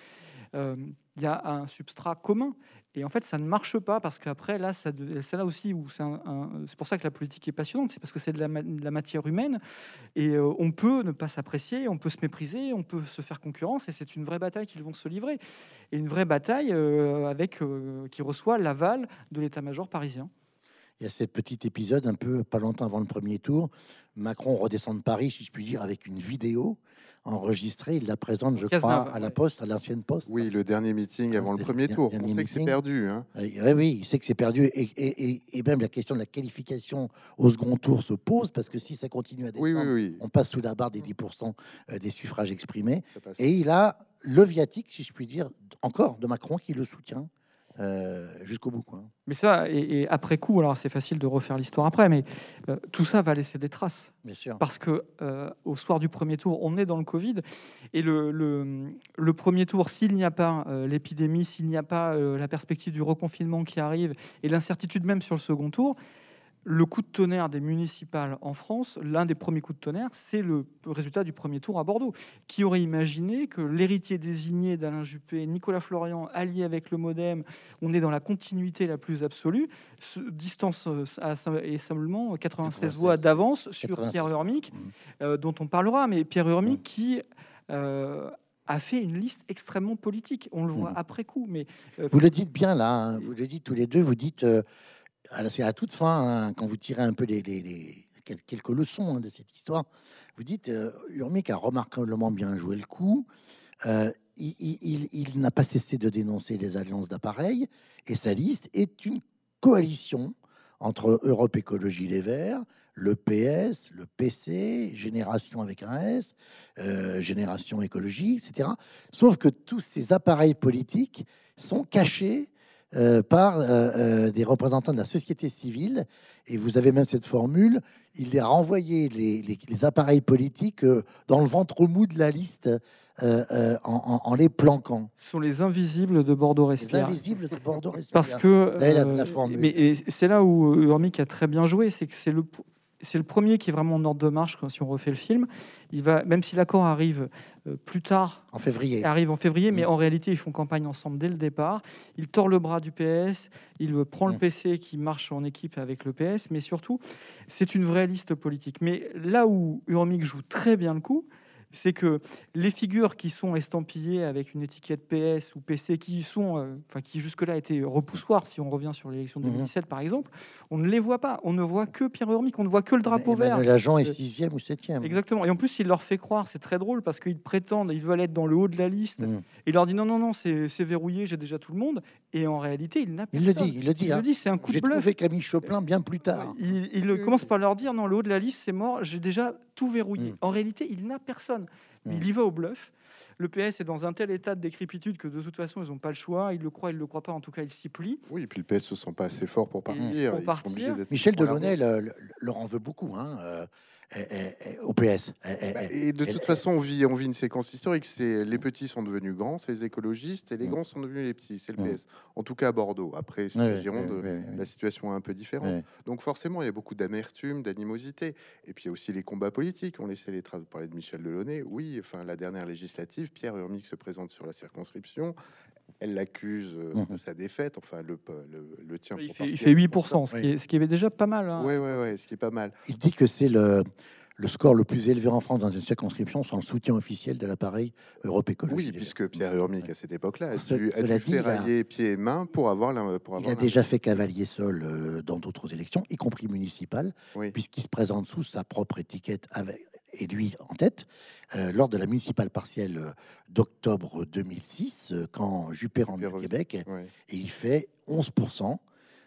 euh, il y a un substrat commun. Et en fait, ça ne marche pas parce qu'après, là, ça de- c'est là aussi où c'est un- un- c'est pour ça que la politique est passionnante, c'est parce que c'est de la, ma- de la matière humaine et euh, on peut ne pas s'apprécier, on peut se mépriser, on peut se faire concurrence et c'est une vraie bataille qu'ils vont se livrer. Et une vraie bataille euh, avec, euh, qui reçoit l'aval de l'état-major parisien. Il y a ce petit épisode, un peu pas longtemps avant le premier tour. Macron redescend de Paris, si je puis dire, avec une vidéo enregistrée. Il la présente, je Cazenave, crois, à la ouais. Poste, à l'ancienne Poste. Oui, le dernier meeting avant Ah, le c'est premier le tour. dernier On sait que c'est meeting. perdu. Hein. Oui, oui, il sait que c'est perdu. Et, et, et, et même la question de la qualification au second tour se pose, parce que si ça continue à Oui, descendre, oui, oui. on passe sous la barre des dix pour cent des suffrages exprimés. Ça passe. Et il a le viatique, si je puis dire, encore de Macron qui le soutient euh, jusqu'au bout, quoi. Mais ça, et, et après coup, alors c'est facile de refaire l'histoire après, mais euh, tout ça va laisser des traces. Bien sûr. Parce que euh, au soir du premier tour, on est dans le Covid, et le, le, le premier tour, s'il n'y a pas euh, l'épidémie, s'il n'y a pas euh, la perspective du reconfinement qui arrive, et l'incertitude même sur le second tour, le coup de tonnerre des municipales en France, l'un des premiers coups de tonnerre, c'est le résultat du premier tour à Bordeaux. Qui aurait imaginé que l'héritier désigné d'Alain Juppé, Nicolas Florian, allié avec le MoDem, on est dans la continuité la plus absolue, se distance euh, à, et seulement quatre-vingt-seize quatre-vingt-seize voix d'avance sur quatre-vingt-seize. Pierre Urmic, Mmh. euh, dont on parlera, mais Pierre Urmic Mmh. qui euh, a fait une liste extrêmement politique. On le voit Mmh. après coup, mais euh, Vous le dites bien là, hein, vous le dites tous les deux, vous dites, euh, alors, c'est à toute fin, hein, quand vous tirez un peu les, les- les- quel- quelques leçons hein, de cette histoire, vous dites, euh, Urmic a remarquablement bien joué le coup. Euh, il il- il- il n'a pas cessé de dénoncer les alliances d'appareils et sa liste est une coalition entre Europe Écologie Les Verts, le P S, le P C, Génération avec un S, euh, Génération Écologie, et cetera. Sauf que tous ces appareils politiques sont cachés euh, par euh, euh, des représentants de la société civile. Et vous avez même cette formule, il a renvoyé les, les- les appareils politiques euh, dans le ventre mou de la liste euh, euh, en, en- en les planquant. ce sont les invisibles de Bordeaux Les Respire. invisibles de Bordeaux Respire. Parce que Vous avez la- euh, la formule. mais et c'est là où Urmic a très bien joué, c'est que c'est le c'est le premier qui est vraiment en ordre de marche quand, si on refait le film. Il va, même si l'accord arrive euh, plus tard, En février. arrive en février, mais Mm. en réalité ils font campagne ensemble dès le départ. Il tord le bras du P S, il euh, prend le Mm. P C qui marche en équipe avec le P S, mais surtout c'est une vraie liste politique. Mais là où Urmic joue très bien le coup, c'est que les figures qui sont estampillées avec une étiquette P S ou P C, qui sont, euh, enfin, qui jusque-là étaient repoussoirs, si on revient sur l'élection de deux mille dix-sept par exemple, on ne les voit pas. On ne voit que Pierre Urmic, on ne voit que le drapeau vert. Emmanuel Agent est Euh, sixième ou septième. Exactement. Et en plus, il leur fait croire, c'est très drôle parce qu'ils prétendent, ils veulent être dans le haut de la liste. Mm. Il leur dit non, non, non, c'est c'est verrouillé, j'ai déjà tout le monde. Et en réalité, il n'a Il le personne. dit, il le dit. Il hein. le dit, c'est un coup de J'ai bluff. trouvé Camille Choplin bien plus tard. Il, il commence par leur dire non, le haut de la liste, c'est mort, j'ai déjà tout verrouillé. Mm. En réalité, il n'a personne. Mm. Il y va au bluff. Le P S est dans un tel état de décrépitude que de toute façon, ils n'ont pas le choix. Ils le croient, ils ne le croient pas. En tout cas, ils s'y plient. Oui, et puis le P S ne se sent pas assez fort pour partir. pour Ils sont partir. obligés d'être Michel sur la Delaunay route. le- le- leur en veut beaucoup hein, euh, eh, eh, eh, au P S. Eh, eh, Bah, eh. Et de Elle- toute façon, on vit, on vit une séquence historique. C'est les petits sont devenus grands, c'est les écologistes, et les Mm. grands sont devenus les petits, c'est le Mm. P S. En tout cas à Bordeaux. Après, sur Oui, la oui, Gironde, oui, oui, oui. la situation est un peu différente. Oui. Donc forcément, il y a beaucoup d'amertume, d'animosité. Et puis il y a aussi les combats politiques. On laissait les traces. Vous parlez de Michel Delaunay. Oui, enfin la dernière législative, Pierre Urmic se présente sur la circonscription. Elle l'accuse euh, Mhm. de sa défaite. Enfin, le, le, le tien. Il pour fait, il partie, fait elle huit est pour cent, ce, Oui. qui est, ce qui est déjà pas mal. hein. Ouais, ouais, ouais, ce qui est pas mal. Il dit que c'est le, le score le plus élevé en France dans une circonscription sans le soutien officiel de l'appareil Europe Écologie. Oui, Les Verts. puisque Pierre Urmic, à cette époque-là, a Ce- dû, a cela dû dit, faire il a- allier pieds et mains pour avoir la. Pour Il avoir a la- déjà fait cavalier seul euh, dans d'autres élections, y compris municipales, Oui. puisqu'il se présente sous sa propre étiquette avec, et lui en tête, euh, lors de la municipale partielle euh, d'octobre deux mille six, euh, quand Juppé rentre Juppé du revient. Québec, Ouais. et il fait onze pour cent.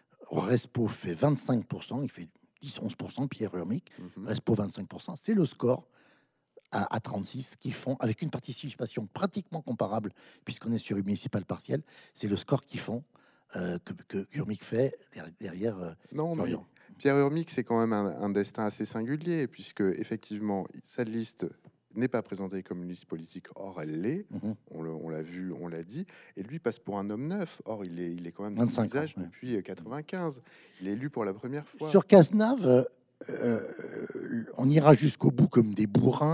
Respo fait vingt-cinq pour cent, il fait dix à onze pour cent, Pierre Urmic. Mhm. Respo vingt-cinq pour cent, c'est le score à, à trente-six qu'ils font, avec une participation pratiquement comparable, puisqu'on est sur une municipale partielle, c'est le score qu'ils font, euh, que, que Urmic fait der- derrière euh, Non, mais Florian. Pierre Urmic, c'est quand même un, un destin assez singulier, puisque effectivement, sa liste n'est pas présentée comme une liste politique, or elle l'est. Mhm. On le- on l'a vu, on l'a dit. Et lui passe pour un homme neuf. Or, il est, il est quand même dans le vingt-cinq ans, visage ouais. depuis quatre-vingt-quinze. Il est élu pour la première fois. Sur Cazenave, euh, euh, on ira jusqu'au bout comme des bourrins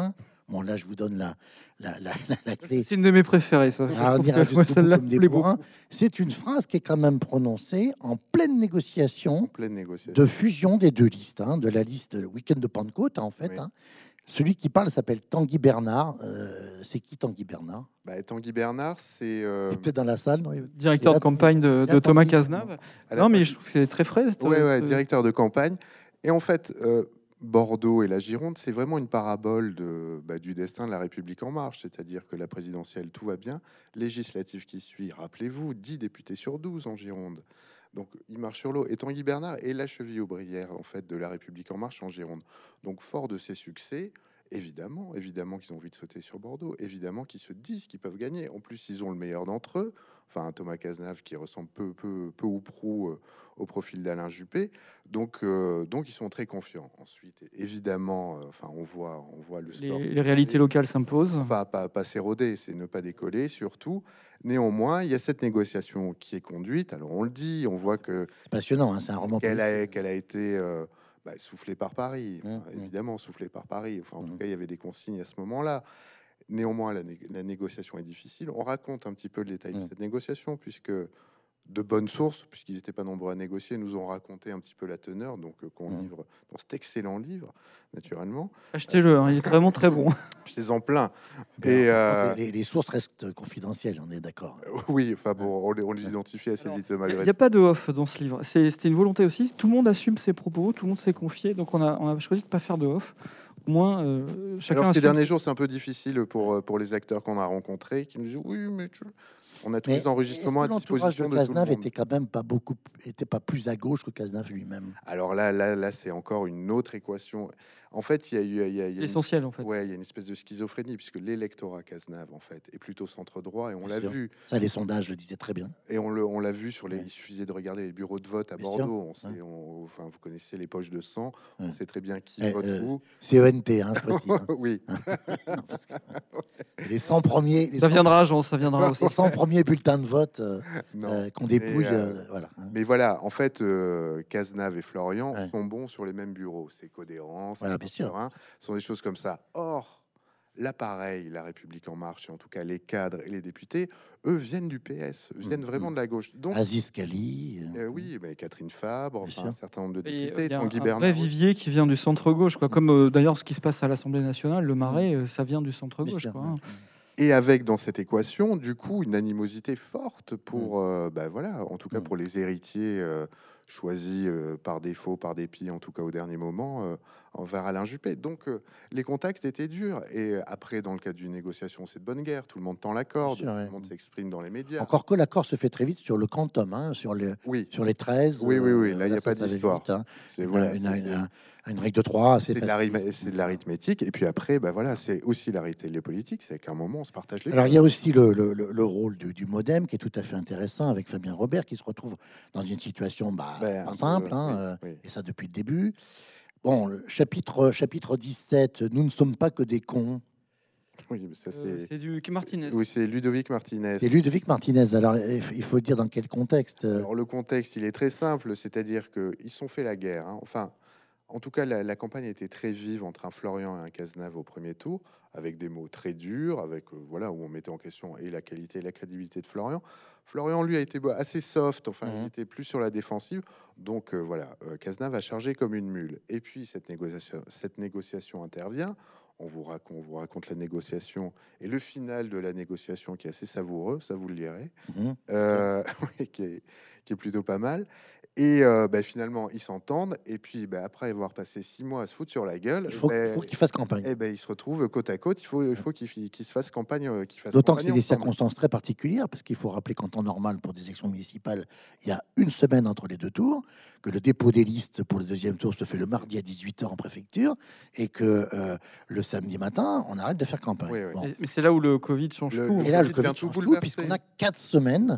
Bon, là, je vous donne la, la, la, la, la clé. C'est une de mes préférées, ça. Ah, on ira jusqu'au bout comme des bourrins. C'est une phrase qui est quand même prononcée en pleine négociation, En pleine négociation. de fusion des deux listes, hein, de la liste Week-end de Pentecôte, en fait. Oui. Hein. Celui qui parle s'appelle Tanguy Bernard. Euh, c'est qui Tanguy Bernard? Bah, Tanguy Bernard, c'est... Euh... Peut-être dans la salle, non? Directeur de campagne de, de Thomas Cazenave. Non, mais je trouve que c'est très frais. Oui, ouais, directeur de campagne. Et en fait, euh, Bordeaux et la Gironde, c'est vraiment une parabole de, bah, du destin de la République en marche. C'est-à-dire que la présidentielle, tout va bien. Législative qui suit, rappelez-vous, dix députés sur douze en Gironde. Donc, il marche sur l'eau. Et Tanguy Bernard est la cheville ouvrière, en fait, de la République en marche en Gironde. Donc, fort de ses succès, évidemment, évidemment qu'ils ont envie de sauter sur Bordeaux, évidemment qu'ils se disent qu'ils peuvent gagner. En plus, ils ont le meilleur d'entre eux. Enfin, Thomas Cazenave qui ressemble peu, peu, peu ou prou euh, au profil d'Alain Juppé. Donc, euh, donc, ils sont très confiants. Ensuite, évidemment, euh, enfin, on voit, on voit le sport. Les, les réalités locales s'imposent. Enfin, pas, pas s'éroder, c'est ne pas décoller, surtout. Néanmoins, il y a cette négociation qui est conduite. Alors, on le dit, on voit que c'est passionnant, hein, c'est un roman. Qu'elle a, qu'elle a été euh, bah, soufflée par Paris, Mmh, enfin, mmh. évidemment soufflée par Paris. Enfin, en Mmh. tout cas, il y avait des consignes à ce moment-là. Néanmoins, la, né- la négociation est difficile. On raconte un petit peu le détail de Mmh. cette négociation, puisque de bonnes sources, puisqu'ils n'étaient pas nombreux à négocier, nous ont raconté un petit peu la teneur, donc euh, qu'on Mmh. livre dans cet excellent livre, naturellement. Achetez-le, hein, il est vraiment très bon. Je les en plains. Bien, Et, par euh, contre, les, les- les sources restent confidentielles, on est d'accord. oui, enfin bon, on les, on les identifie assez Alors, vite Il malgré n'y a pas de off dans ce livre. C'est- C'était une volonté aussi. Tout le monde assume ses propos, tout le monde s'est confié. Donc on a, on a choisi de ne pas faire de off. Au moins, euh, chacun Alors, ces assume derniers ses- jours, c'est un peu difficile pour, euh, pour les acteurs qu'on a rencontrés qui nous disent oui, mais tu- on a tous Mais les enregistrements à est-ce que l'entourage disposition de de, tout le Cazenave monde. était quand même pas beaucoup, était pas plus à gauche que Cazenave lui-même. Alors là, là, là, c'est encore une autre équation. En fait, il y a eu, il y a, il y a une- l'essentiel, en fait. ouais, il y a une espèce de schizophrénie puisque l'électorat Cazenave, en fait, est plutôt centre droit et on Bien l'a sûr. vu. Ça, les sondages le disaient très bien. Et on le, on l'a vu sur les. Ouais. Il suffisait de regarder les bureaux de vote à Bien Bordeaux. sûr. On sait, Ouais. on- enfin, vous connaissez les poches de sang. On Ouais. sait très bien qui Eh, vote euh, où. C E N T, hein, je précise. hein. Oui. Non, parce que les cent premiers, les Ça cent, viendra, Jean, ça viendra aussi. les cent premiers bulletins de vote euh, Non. euh, qu'on dépouille, Mais, euh, euh, voilà. hein. Mais voilà, en fait, euh, Cazenave et Florian Ouais. sont bons sur les mêmes bureaux. C'est Codérance, Voilà, c'est bien sûr. Saint-Seurin, ce sont des choses comme ça. Or, l'appareil, la République en marche, et en tout cas les cadres et les députés, eux viennent du P S, viennent Mm, vraiment mm. de la gauche. Donc, Aziz Kali. euh, euh, oui, mais Catherine Fabre, Bien enfin, sûr. un certain nombre de Et, euh, députés, il y a un, Tanguy un Bernard. vrai vivier qui vient du centre-gauche, quoi. Comme euh, d'ailleurs ce qui se passe à l'Assemblée nationale, le Marais, euh, ça vient du bien centre-gauche, sûr, quoi. ouais. hein. Et avec dans cette équation, du coup, une animosité forte pour, euh, bah, voilà, en tout cas Mm. pour les héritiers euh, choisis euh, par défaut, par dépit, en tout cas au dernier moment, euh, envers Alain Juppé. Donc euh, les contacts étaient durs. Et après, dans le cadre d'une négociation, c'est de bonne guerre. Tout le monde tend la corde, Bien sûr, tout ouais. le monde s'exprime dans les médias. Encore que l'accord se fait très vite sur le quantum, hein, sur, les, Oui, sur les treize. Oui, oui, oui, euh, là, il y a ça, pas ça va d'histoire. vite, hein. c'est Une, voilà, une- c'est- une- c'est- un- une règle de trois, assez c'est de, facile. l'arithmé- c'est de l'arithmétique. Et puis après, bah, voilà, c'est aussi l'arithmétique politique. C'est qu'à un moment, on se partage les Alors, il y choses. a aussi le, le- le- le rôle du, du modem qui est tout à fait intéressant avec Fabien Robert qui se retrouve dans une situation bah, Ben, pas un peu, simple, hein, oui, euh, oui. et ça depuis le début. Bon, le chapitre, chapitre dix-sept, nous ne sommes pas que des cons. Oui, mais ça, Euh, c'est... C'est du Martinez. Oui, c'est Ludovic Martinez. C'est Ludovic Martinez. Alors, il f- il faut dire dans quel contexte. euh, Alors, le contexte, il est très simple, c'est-à-dire qu'ils sont fait la guerre. hein. Enfin, en tout cas, la, la campagne a été très vive entre un Florian et un Cazenave au premier tour, avec des mots très durs, avec euh, voilà où on mettait en question et la qualité et la crédibilité de Florian. Florian, lui, a été bah, assez soft, enfin, il Mhm. était plus sur la défensive. Donc, euh, voilà, euh, Cazenave a chargé comme une mule. Et puis, cette négociation, cette négociation intervient. On vous, raconte, on vous raconte la négociation et le final de la négociation qui est assez savoureux, ça vous le lirez. mhm. Euh, oui, qui, est, qui est plutôt pas mal. Et euh, bah, finalement, ils s'entendent. Et puis, bah, après avoir passé six mois à se foutre sur la gueule, Il faut, bah, faut qu'il fasse campagne. eh ben, ils se retrouvent côte à côte. Il faut, il faut qu'ils fi- qu'ils se fassent campagne. euh, qu'ils fassent D'autant que campagne c'est des ensemble. circonstances très particulières, parce qu'il faut rappeler qu'en temps normal, pour des élections municipales, il y a une semaine entre les deux tours, que le dépôt des listes pour le deuxième tour se fait le mardi à dix-huit heures en préfecture, et que euh, le samedi matin, on arrête de faire campagne. Oui, oui. Bon. Mais mais c'est là où le Covid change Le- tout. le- Et là, le Covid vient Covid tout change tout, bouleverser. puisqu'on a quatre semaines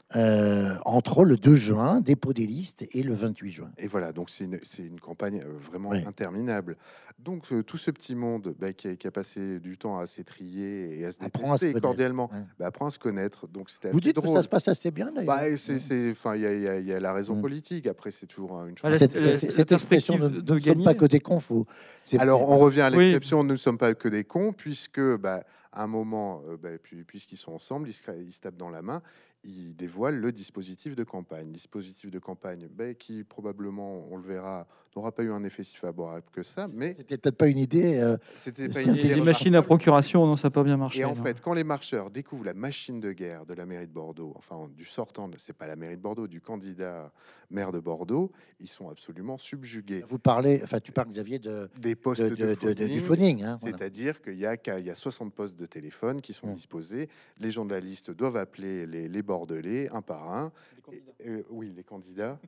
euh, entre le deux juin, dépôt des listes, et le vingt-huit juin. Et voilà, donc c'est une, c'est une campagne euh, vraiment Ouais. interminable. Donc euh, tout ce petit monde bah, qui, a, qui a passé du temps à s'étrier et à se Apprend à se détester connaître. cordialement, Ouais. bah, apprend à se connaître. Donc c'était Vous assez dites que drôle. ça se passe assez bien, d'ailleurs. Bah, c'est, c'est, enfin, il y, a- il y a- il y a la raison Mm. politique. Après, c'est toujours une chose. Voilà, Cette, c'est- la- cette- la cette expression, perspective nous de ne sommes gagner. pas que des cons. Faut, c'est- Alors, c'est- on revient à Oui. l'exception, nous ne sommes pas que des cons, puisque, bah, à un moment, euh, bah, puis- puisqu'ils sont ensemble, ils se, ils se tapent dans la main, ils dévoilent le dispositif de campagne. Dispositif de campagne bah, qui, probablement, on le verra, n'aura pas eu un effet si favorable que ça, mais C'était peut-être pas une idée. euh, c'était pas c'est une un Et idée les téléphone. machines à remarquable. procuration, non, ça n'a pas bien marché. Et en non. fait, quand les marcheurs découvrent la machine de guerre de la mairie de Bordeaux, enfin du sortant, c'est pas la mairie de Bordeaux, du candidat maire de Bordeaux, ils sont absolument subjugués. Vous parlez, enfin, tu parles, Xavier, de, Des postes de, de, de- de- de- du phoning, phoning. Hein, voilà. c'est-à-dire qu'il y a, qu'à- il y a soixante postes de téléphone qui sont Mm. disposés. Les gens de la liste doivent appeler les, les Bordelais un par un. Et- euh, oui, les candidats.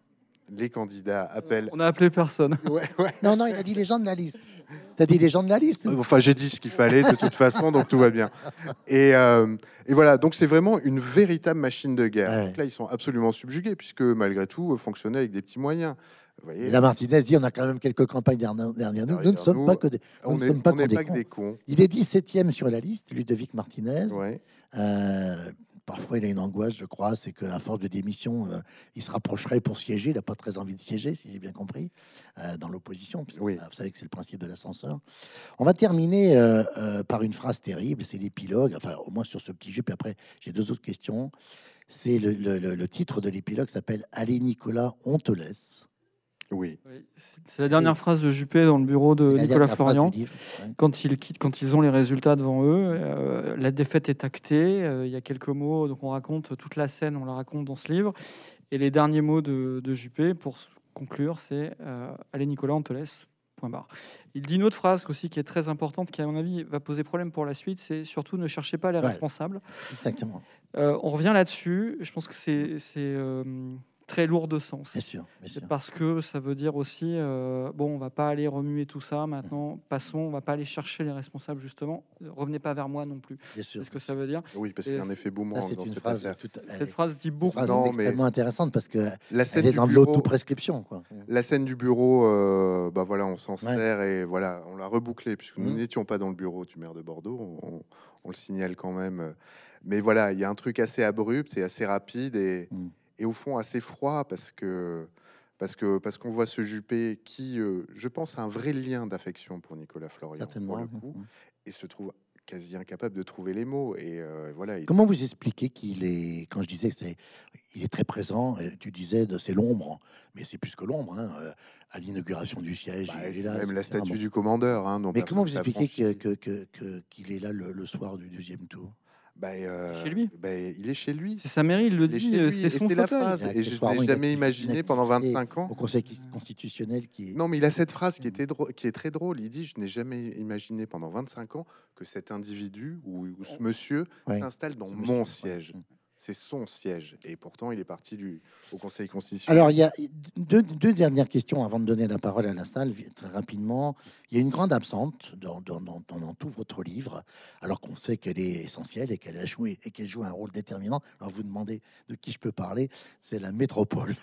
Les candidats appellent. On a appelé personne. Ouais, ouais. Non, non, il a dit les gens de la liste. T'as dit les gens de la liste. Enfin, j'ai dit ce qu'il fallait de toute façon, donc tout va bien. Et, euh, et voilà, donc c'est vraiment une véritable machine de guerre. Ouais. Donc là, ils sont absolument subjugués, puisque malgré tout, euh, fonctionnaient avec des petits moyens. Vous voyez, Et la Martinez dit on a quand même quelques campagnes derrière, derrière nous. Nous ne Derrière sommes nous, pas que des, nous on ne n'est sommes pas on que n'est des pas que cons. des cons. Il est dix-septième sur la liste, Ludovic Martinez. Ouais. Euh, parfois, il a une angoisse, je crois, c'est qu'à force de démission, euh, il se rapprocherait pour siéger. Il n'a pas très envie de siéger, si j'ai bien compris, euh, dans l'opposition, puisque Oui. ça, vous savez que c'est le principe de l'ascenseur. On va terminer euh, euh, par une phrase terrible, c'est l'épilogue, enfin, au moins sur ce petit jeu, puis après, j'ai deux autres questions. C'est le, le- le- le titre de l'épilogue s'appelle « Allez, Nicolas, on te laisse Oui. Oui, c'est- c'est la dernière phrase de Juppé dans le bureau ». de C'est la Nicolas dernière phrase Florian. du livre. Ouais. Quand ils quittent, quand ils ont les résultats devant eux, euh, la défaite est actée. euh, Il y a quelques mots, donc on raconte toute la scène, on la raconte dans ce livre. Et les derniers mots de, de Juppé, pour s- conclure, c'est euh, allez Nicolas, on te laisse. Point barre. Il dit une autre phrase aussi qui est très importante, qui à mon avis va poser problème pour la suite, c'est surtout ne cherchez pas les Ouais. responsables. Exactement, Euh, on revient là-dessus. Je pense que c'est c'est, euh, très lourd de sens. bien sûr. Bien sûr. C'est parce que ça veut dire aussi, euh, bon, on va pas aller remuer tout ça Mmh. maintenant, passons, on va pas aller chercher les responsables justement, Euh, revenez pas vers moi non plus. Bien sûr. C'est ce que ça veut dire. Oui, parce Et qu'il y a un c'est- effet Ça, boomerang c'est dans une cette phrase, affaire. tout- elle Cette est- phrase dit une beaucoup. phrase Non, mais- extrêmement intéressante parce que La scène elle est du dans de bureau, l'auto-prescription, quoi. la scène du bureau, euh, bah voilà, on s'en Ouais. sert et voilà, on l'a rebouclé puisque nous Mhm. n'étions pas dans le bureau du maire de Bordeaux. On, on- on le signale quand même. Mais voilà, il y a un truc assez abrupt et assez rapide et, Mhm. et au fond assez froid parce que parce que parce qu'on voit ce Juppé qui, euh, je pense, a un vrai lien d'affection pour Nicolas Florian Certainement. pour le coup Mhm. et se trouve quasi incapable de trouver les mots et euh, voilà. il- Comment vous expliquez qu'il est, quand je disais que c'est, il est très présent, et tu disais de c'est l'ombre, mais c'est plus que l'ombre, hein, euh, à l'inauguration du siège, bah, il est c'est là, même la et cetera. statue Bon. du commandeur. Hein, dont Mais personne comment vous s'est expliquez affranchi. que, que- que- que- qu'il est là le, le soir du deuxième tour? Bah, euh, Chez lui. bah, il est chez lui. C'est sa mairie, il le Il est dit, chez euh, lui, c'est et son c'est la fauteuil. phrase. Il y a Et je accessoirement n'ai une jamais activité- imaginé une pendant activité vingt-cinq ans. Au Conseil constitutionnel qui est... Non, mais il a cette phrase qui, était drôle, qui est très drôle. Il dit, je n'ai jamais imaginé pendant vingt-cinq ans que cet individu ou, ou ce monsieur Ouais. s'installe dans Ce mon monsieur, siège. ouais. C'est son siège. Et pourtant, il est parti du, au Conseil constitutionnel. Alors, il y a deux, deux dernières questions avant de donner la parole à la salle, vi- très rapidement. Il y a une grande absente dans, dans, dans- dans- dans tout votre livre, alors qu'on sait qu'elle est essentielle et qu'elle a joué et qu'elle joue un rôle déterminant. Alors, vous demandez de qui je peux parler, c'est la métropole.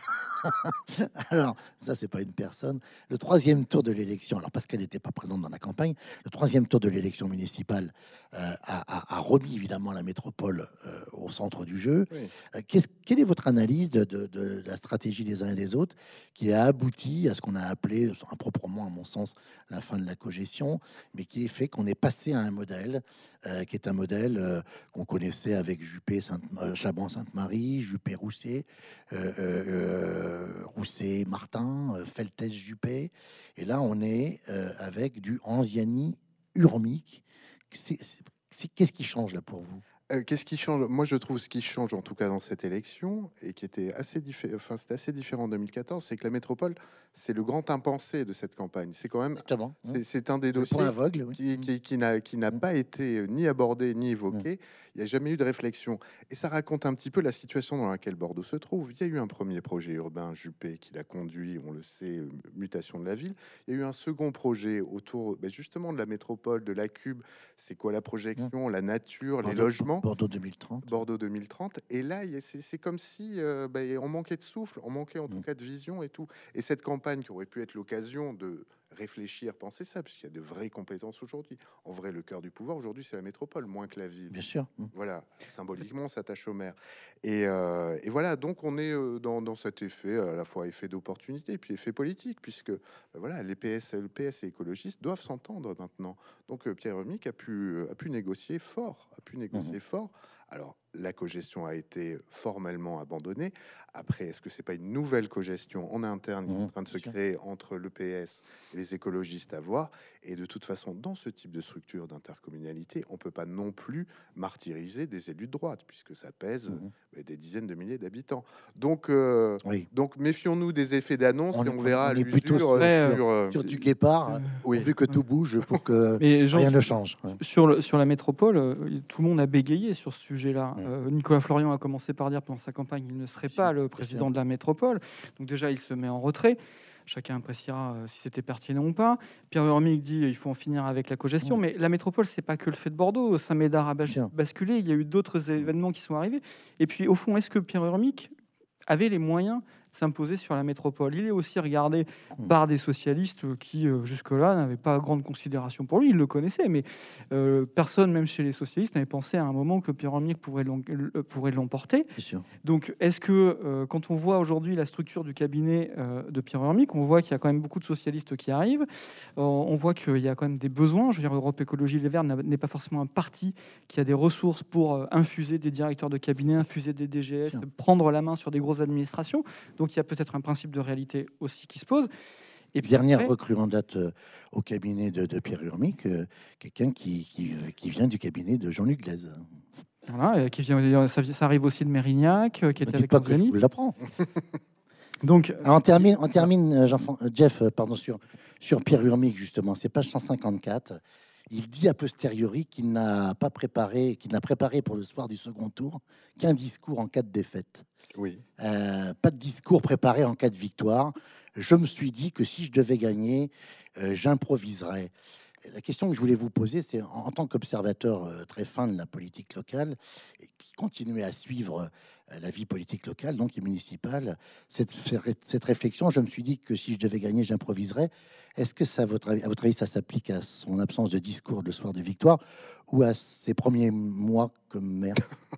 Alors, ça, c'est pas une personne. Le troisième tour de l'élection, alors parce qu'elle n'était pas présente dans la campagne, le troisième tour de l'élection municipale euh, a, a- a remis évidemment la métropole euh, au centre du jeu. Oui. Euh, qu'est-ce- quelle est votre analyse de, de- de la stratégie des uns et des autres qui a abouti à ce qu'on a appelé, improprement à mon sens, la fin de la cogestion, mais qui est fait qu'on est passé à un modèle euh, qui est un modèle euh, qu'on connaissait avec Juppé, Sainte, euh, Chaban-Sainte-Marie, Juppé-Rousset, euh, euh, euh, Rousset-Martin, euh, Feltès-Juppé. Et là, on est euh, avec du Anziani-Urmic. C'est- c'est- c'est- Qu'est-ce qui change là pour vous? Euh, Qu'est-ce qui change? Moi, je trouve ce qui change, en tout cas dans cette élection, et qui était assez différent, enfin, c'était assez différent en deux mille quatorze, c'est que la métropole, c'est le grand impensé de cette campagne. C'est quand même, Exactement. c'est c'est un des Le dossiers point aveugle, oui. qui, qui, qui n'a qui n'a Mm. pas été euh, ni abordé ni évoqué. Il n'y a jamais eu de réflexion. Et ça raconte un petit peu la situation dans laquelle Bordeaux se trouve. Il y a eu un premier projet urbain, Juppé, qui l'a conduit, on le sait, euh, mutation de la ville. Il y a eu un second projet autour ben, justement de la métropole, de la Cube. C'est quoi la projection, la nature, les Bordeaux- logements. Bordeaux deux mille trente. Bordeaux deux mille trente. Et là, il y a- c'est c'est comme si euh, bah, on manquait de souffle, on manquait en tout Mm. cas de vision et tout. Et cette campagne qui aurait pu être l'occasion de réfléchir, penser ça, puisqu'il y a de vraies compétences aujourd'hui. En vrai, le cœur du pouvoir aujourd'hui, c'est la métropole, moins que la ville. Bien sûr. Mm. Voilà, symboliquement, on s'attache au maire. Et, euh, et voilà, donc on est euh, dans, dans cet effet, à la fois effet d'opportunité, puis effet politique, puisque ben voilà, les P S, le P S et écologistes doivent s'entendre maintenant. Donc euh, Pierre Urmic a pu, euh, a pu négocier fort, a pu négocier Mhm. fort. Alors, la cogestion a été formellement abandonnée. Après, est-ce que c'est pas une nouvelle cogestion en interne qui est en Mhm, train de se bien sûr. créer entre le P S et les écologistes à voir? Et de toute façon, dans ce type de structure d'intercommunalité, on peut pas non plus martyriser des élus de droite, puisque ça pèse Mhm. euh, des dizaines de milliers d'habitants. Donc, euh, Oui. donc méfions-nous des effets d'annonce On et est- on verra on à est plutôt l'usure sur- euh, Ouais, sur, euh, Sur du guépard, Euh, oui. vu que tout bouge pour que Mais Jean, rien ne change. Ouais. Sur, le- sur la métropole, euh, tout le monde a bégayé sur ce sujet-là. Mm. Euh, Nicolas Florian a commencé par dire pendant sa campagne qu'il ne serait Bien pas sûr, le bien président sûr. de la métropole. Donc déjà, il se met en retrait. Chacun appréciera euh, si c'était pertinent ou pas. Pierre Urmic dit qu'il faut en finir avec la cogestion. Mm. Mais la métropole, c'est pas que le fait de Bordeaux. Saint-Médard a bas- Bien sûr. basculé. Il y a eu d'autres événements qui sont arrivés. Et puis, au fond, est-ce que Pierre Urmic avait les moyens de s'imposer sur la métropole? Il est aussi regardé Mm. par des socialistes qui, euh, jusque-là, n'avaient pas grande considération pour lui. Il le connaissait, mais euh, personne, même chez les socialistes, n'avait pensé à un moment que Pierre Urmic pourrait l'em- euh, pourrait l'emporter. C'est sûr. Donc, est-ce que, euh, quand on voit aujourd'hui la structure du cabinet euh, de Pierre Urmic, on voit qu'il y a quand même beaucoup de socialistes qui arrivent, euh, on voit qu'il y a quand même des besoins. Je veux dire, Europe Écologie Les Verts n'a- n'est pas forcément un parti qui a des ressources pour euh, infuser des directeurs de cabinet, infuser des D G S, Bien sûr. prendre la main sur des grosses administrations. Donc, il y a peut-être un principe de réalité aussi qui se pose. Et puis Dernière après- recrue en date euh, au cabinet de, de Pierre Urmic, euh, quelqu'un qui, qui, euh, qui vient du cabinet de Jean-Luc Glaise. Voilà, euh, qui vient, ça, ça arrive aussi de Mérignac, euh, qui Ne était dites avec pas que je Anzani. vous l'apprends. Donc, Ah, on termine, on termine euh, Jean- euh, Jeff, euh, pardon, sur, sur Pierre Urmic, justement. C'est page cent cinquante-quatre. Il dit a posteriori qu'il n'a pas préparé, qu'il n'a préparé pour le soir du second tour qu'un discours en cas de défaite. Oui. Euh, pas de discours préparé en cas de victoire. Je me suis dit que si je devais gagner, euh, j'improviserais. La question que je voulais vous poser, c'est en, en tant qu'observateur euh, très fin de la politique locale, et qui continuait à suivre euh, la vie politique locale, donc et municipale, cette, cette réflexion, je me suis dit que si je devais gagner, j'improviserais. Est-ce que ça, à votre avis, à votre avis, ça s'applique à son absence de discours le soir de victoire ou à ses premiers mois comme maire?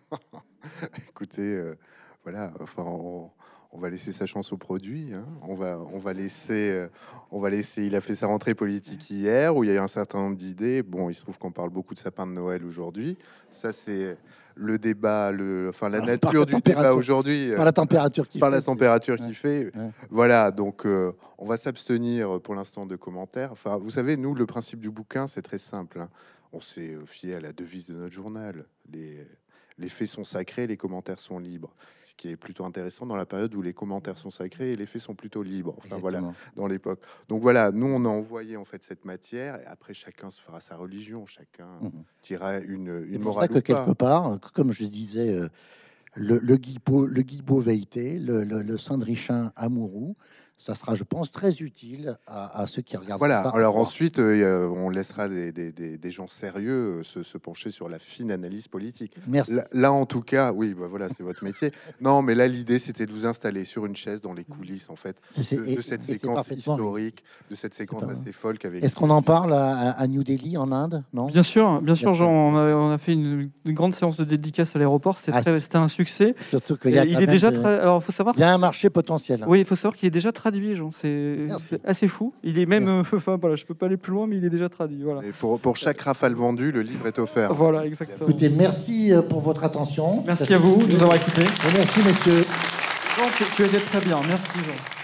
Écoutez, euh, voilà, enfin, on, on va laisser sa chance au produit. Hein. On va, on va laisser, euh, on va laisser. Il a fait sa rentrée politique hier, où il y a eu un certain nombre d'idées. Bon, il se trouve qu'on parle beaucoup de sapin de Noël aujourd'hui. Ça, c'est le débat, le, enfin, la Alors, par nature la du débat température. aujourd'hui. Par la température qui par fait, la c'est- température Ouais. qu'il fait. Ouais. Voilà, donc euh, on va s'abstenir pour l'instant de commentaires. Enfin, vous savez, nous, le principe du bouquin, c'est très simple. Hein. On s'est euh, fié à la devise de notre journal. Les, les faits sont sacrés, les commentaires sont libres. Ce qui est plutôt intéressant dans la période où les commentaires sont sacrés et les faits sont plutôt libres. Enfin, voilà, Exactement. dans l'époque. Donc voilà, nous, on a envoyé en fait cette matière et après, chacun se fera sa religion, chacun Mhm. tirera une, C'est une pour ça morale que ou pas. quelque part, comme je disais, euh, le, le guibo, le guibo veilleté, le, le, le Saint-Drichin amoureux, ça sera, je pense, très utile à, à ceux qui regardent Voilà, ça. alors Voir. ensuite, euh, on laissera des, des- des- des gens sérieux euh, se, se pencher sur la fine analyse politique. Merci. Là, là, en tout cas, oui, bah voilà, c'est votre métier. Non, mais là, l'idée, c'était de vous installer sur une chaise dans les coulisses, en fait, C'est- c'est- de, et- de cette et c'est séquence parfaitement historique, de cette séquence pas- assez folle qu'avait. Est-ce qu'on en parle à, à New Delhi, en Inde? Non. bien sûr, bien sûr, Bien sûr. Jean, on a, on a fait une, une grande séance de dédicace à l'aéroport. C'était Ah, très- c'était un succès. Surtout qu'il Et y a il quand est même déjà de- tra- Alors, il faut savoir. il y a un marché potentiel. Oui, il faut savoir qu'il est déjà traduit, Jean. C'est Merci. c'est assez fou. Il est même. Merci. euh, Enfin, voilà, je peux pas aller plus loin, mais il est déjà traduit. Voilà. Et pour, pour chaque rafale vendue, le livre est offert. Voilà, exactement. Écoutez, merci euh, pour votre attention. Merci à vous de nous avoir écoutés. Et merci, messieurs. Jean, tu, tu as été très bien. Merci, Jean.